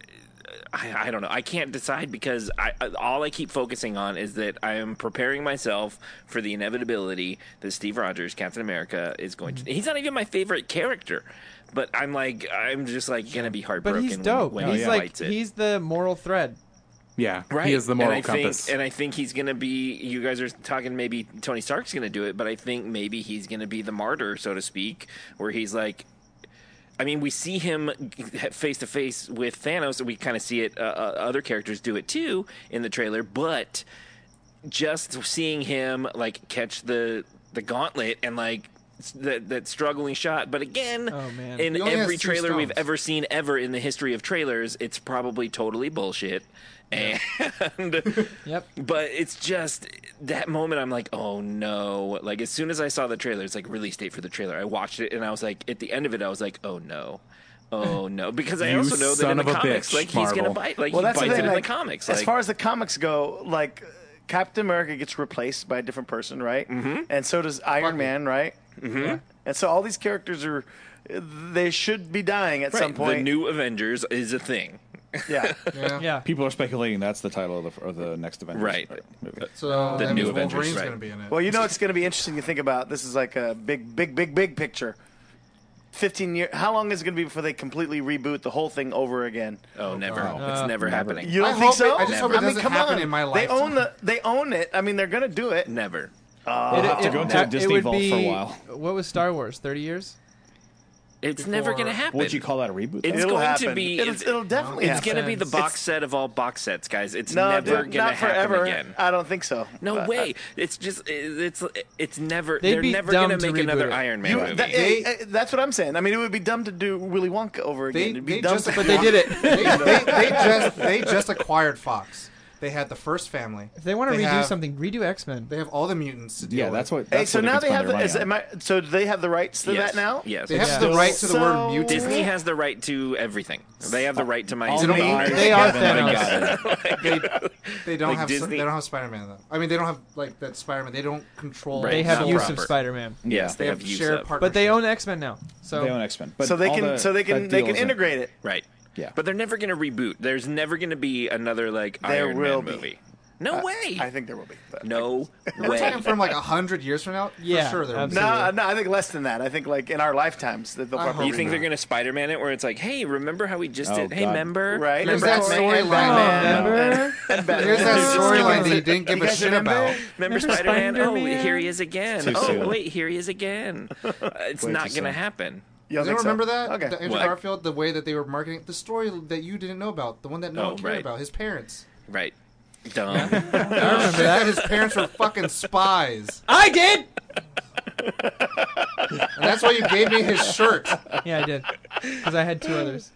I don't know. I can't decide because all I keep focusing on is that I am preparing myself for the inevitability that Steve Rogers, Captain America, is going to. He's not even my favorite character, but I'm just like gonna be heartbroken. But he's dope. When He's he like fights it. he's the moral thread. Yeah, Right. he is the moral and compass. And I think he's going to be, you guys are talking maybe Tony Stark's going to do it, but I think maybe he's going to be the martyr, so to speak, where he's like, I mean, we see him face to face with Thanos, and we kind of see it, other characters do it too in the trailer, but just seeing him like catch the gauntlet and like, that struggling shot, but again, in He only every has two trailer we've stones. ever seen ever in the history of trailers, it's probably totally bullshit. And Yep. But it's just that moment. I'm like, oh no! Like as soon as I saw the trailer, it's like release date for the trailer. I watched it and I was like, at the end of it, I was like, oh no. Oh no! Because I You also know that son in the of a comics, bitch, like he's gonna Marvel. bite, like Well, he that's the bites thing, it in like, the comics. As Like, far as the comics go, like Captain America gets replaced by a different person, right? Mm-hmm. And so does Iron Man, right? Mm-hmm. And so all these characters they should be dying at some point. the new Avengers is a thing. Yeah. Yeah. People are speculating that's the title of the next Avengers Right. movie. So The that new means Avengers, Wolverine's right. going to be in it. Well, you know, it's going to be interesting to think about. This is like a big picture. 15 years. How long is it going to be before they completely reboot the whole thing over again? Oh, never! God. It's never happening. You don't I think hope so? I just hope it doesn't come happen on. in my They lifetime. They own it. I mean, they're going to do it. Never. We'll have to go into a Disney would vault be, for a while. What was Star Wars? 30 years? It's never going to happen. Would you call that a reboot? It's It'll going happen. to be. It'll definitely It's happen. going to be the It's- box set of all box sets, guys. It's No, never dude, going to not happen forever. again. I don't think so. No way. It's just it's never. They'd They're be never dumb going to to make reboot another it. Iron Man movie. That's what I'm saying. I mean, it would be dumb to do Willy Wonka over again. It'd be dumb just, to But they did it. they just acquired Fox. They had the first family. If they want to They redo have- something, redo X-Men. They have all the mutants to deal Yeah, with. that's what. Hey, That's so what now gets they spent have their the. money on. So do they have the rights to Yes. that now? Yes. They have Yeah. the right to the word So- mutant. Disney has the right to everything. They have the right to my. All They the don't- Iron they are Man, I Thanos. got it. They don't Like have Disney- they don't have Spider-Man though. I mean, they don't have like that Spider-Man. They don't control. Right. They have Not use proper. of Spider-Man. Yes, they have have use shared of. partnership. But they own X-Men now. So They own X-Men, but So they all can. the- So they can. that They deal can is integrate it. Right. Yeah. But they're never going to reboot. There's never going to be another like There Iron will Man be. movie. No way. I think there will be. But No We're way. talking from like 100 years from now. Yeah, for sure. There will be. absolutely. No, I think less than that. I think like in our lifetimes that they'll I probably. You think reboot. they're going to Spider-Man it where it's like, hey, remember how we just Oh, did? Hey, God. member? Right? There's Remember that Batman, storyline. Batman, Remember? and Batman. There's that Just storyline going that to- you didn't give you a guys shit remember? about. Remember Spider-Man? Oh, Spider-Man? here he is again. Too Oh, soon. wait, here he is again. It's Way not too going to soon. happen. You don't You think so? remember that? Okay. The Andrew What? Garfield, the way that they were marketing the story that you didn't know about, the one that no Oh, one cared right. about, his parents. Right. Dumb. I remember That that. his parents were fucking spies, I did. and that's why you gave me his shirt. Yeah, I did. Because I had two others.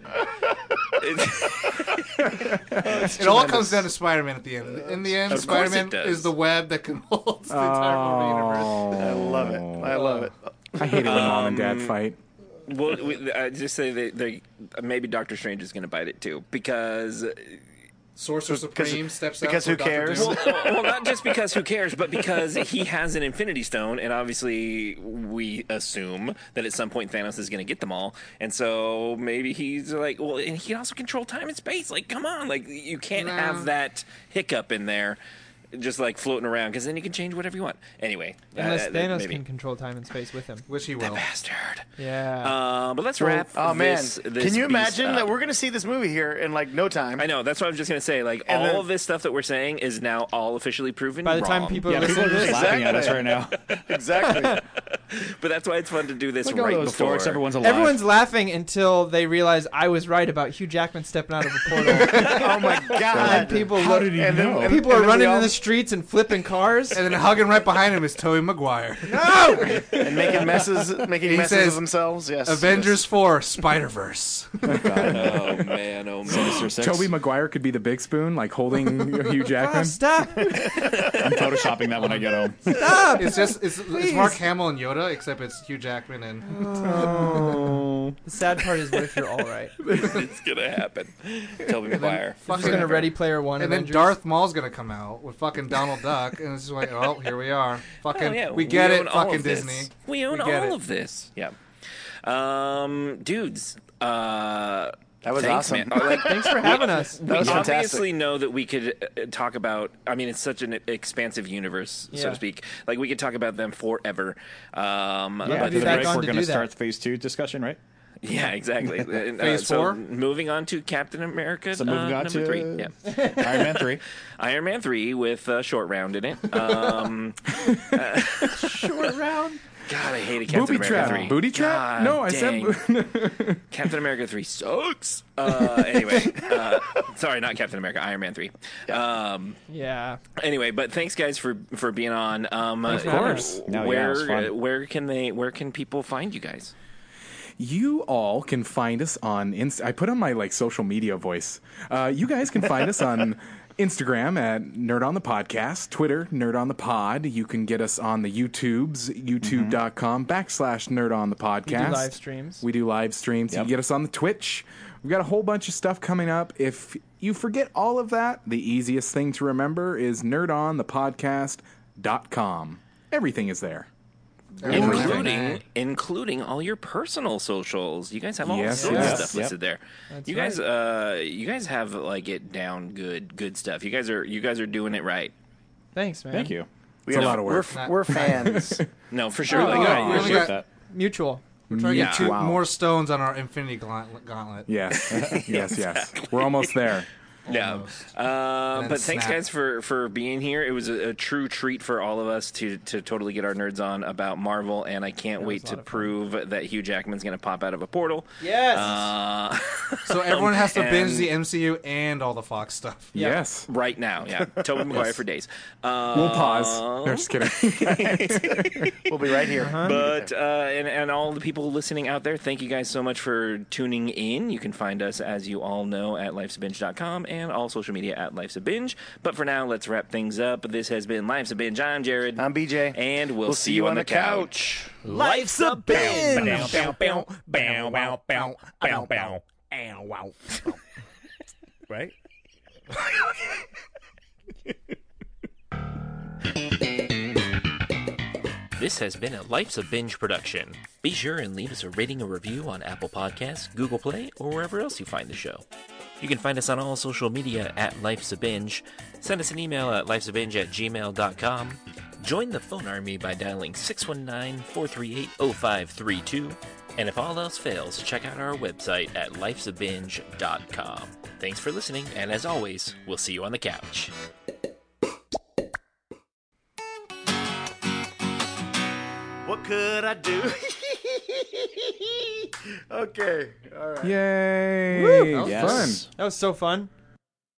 It all comes down to Spider-Man at the end. In the end, Of course Spider-Man it does. is the web that can hold the entire Marvel universe. I love it. I love it. I hate it when mom and dad fight. Well, I just say they maybe Doctor Strange is going to bite it too because. Sorcerer Supreme steps out. because for who Dr. cares? Doom. Well, not just because who cares, but because he has an Infinity Stone, and obviously we assume that at some point Thanos is going to get them all, and so maybe he's like, well, and he can also control time and space. Like, come on, like you can't Nah. have that hiccup in there. just like floating around, because then you can change whatever you want. Anyway, unless Thanos maybe. can control time and space with him, which he will. That bastard. Yeah. But let's wrap. Oh this man, can you imagine up. that we're gonna see this movie here in like no time? I know. That's what I was just gonna say. Like And all then- of this stuff that we're saying is now all officially proven. By the time wrong. people Yeah, people are just laughing at us right now. Exactly. But that's why it's fun to do this Look at all right those before. dorks, everyone's alive. Everyone's laughing until they realize I was right about Hugh Jackman stepping out of a portal. Oh my god! And people How did he know? People and are then running we all- in the streets and flipping cars. And then hugging right behind him is Tobey Maguire. No! and making messes He of says, themselves. Yes. Avengers 4, Spider-Verse. Oh man! Oh man! Sinister Six. Toby Maguire could be the big spoon, like holding Hugh Oh, Jackman. stop! I'm photoshopping that when I get home. Stop! It's Mark Hamill and Yoda, except it's Hugh Jackman and Oh. The sad part is, what if you're all right? It's gonna happen. Tobey Maguire. We're just gonna Ready Player One, and then Avengers. Darth Maul's gonna come out with fucking Donald Duck, and it's just like, oh, here we are. Fucking, Oh, yeah, we get own it, all fucking of this. Disney. We own get all it. of this. Yeah. Dudes. That was thanks, awesome. man. Like, Thanks for having us. we That was fantastic. obviously know that we could talk about. I mean, it's such an expansive universe, so Yeah. to speak. Like we could talk about them forever. Yeah, but be after the back break, on we're to going to do that. start phase 2 discussion, right? yeah, exactly. Phase so 4? moving on to Captain America. So moving on number to 3. Yeah. Iron Man 3. Iron Man 3 with Short Round in it. Short round. God, I hated Captain Booby America trap. 3. Booty trap? God No, I dang. said. Captain America 3 sucks. Anyway, sorry, not Captain America, Iron Man 3. Yeah. Anyway, but thanks guys for being on. Of course. No, yeah, it was fun. where can people find you guys? You all can find us on I put on my social media voice. You guys can find us on Instagram at Nerd on the Podcast, Twitter Nerd on the Pod. You can get us on the YouTubes, youtube.com/Nerd on the Podcast. We do live streams. We do live streams. You Yep. can get us on the Twitch. We've got a whole bunch of stuff coming up. If you forget all of that, the easiest thing to remember is nerdonthepodcast.com. Everything is there. Including all your personal socials. You guys have all Yes, sorts yes. of stuff listed there. That's you guys you guys have like it down good stuff. You guys are doing it right. Thanks, man. Thank you. It's a lot of work. We're fans. No, for sure. Oh, Like, yeah, we I only get got- that. Mutual. We're trying to get Yeah. two Wow. more stones on our Infinity Gauntlet. Yes, yes. We're almost there. Yeah. Almost. And But thanks, snap. guys, for being here. It was a true treat for all of us to totally get our nerds on about Marvel, and I can't wait was a to lot of fun. prove that Hugh Jackman's going to pop out of a portal. Yes. So everyone has to binge and- the MCU and all the Fox stuff. Yes. Right now, yeah. Tobey Maguire for days. We'll pause. No, just kidding. We'll be right here. But and all the people listening out there, thank you guys so much for tuning in. You can find us, as you all know, at lifesabinge.com and all social media at Life's a Binge. But for now, let's wrap things up. This has been Life's a Binge. I'm Jared. I'm BJ. And we'll see you on the couch. Life's a binge. Right? This has been a Life's a Binge production. Be sure and leave us a rating or review on Apple Podcasts, Google Play, or wherever else you find the show. You can find us on all social media at Life's a Binge. Send us an email at lifesabinge@gmail.com. Join the phone army by dialing 619-438-0532. And if all else fails, check out our website at lifesabinge.com. Thanks for listening, and as always, we'll see you on the couch. What could I do? Okay. All right. Yay. Woo, that was Yes. fun. That was so fun.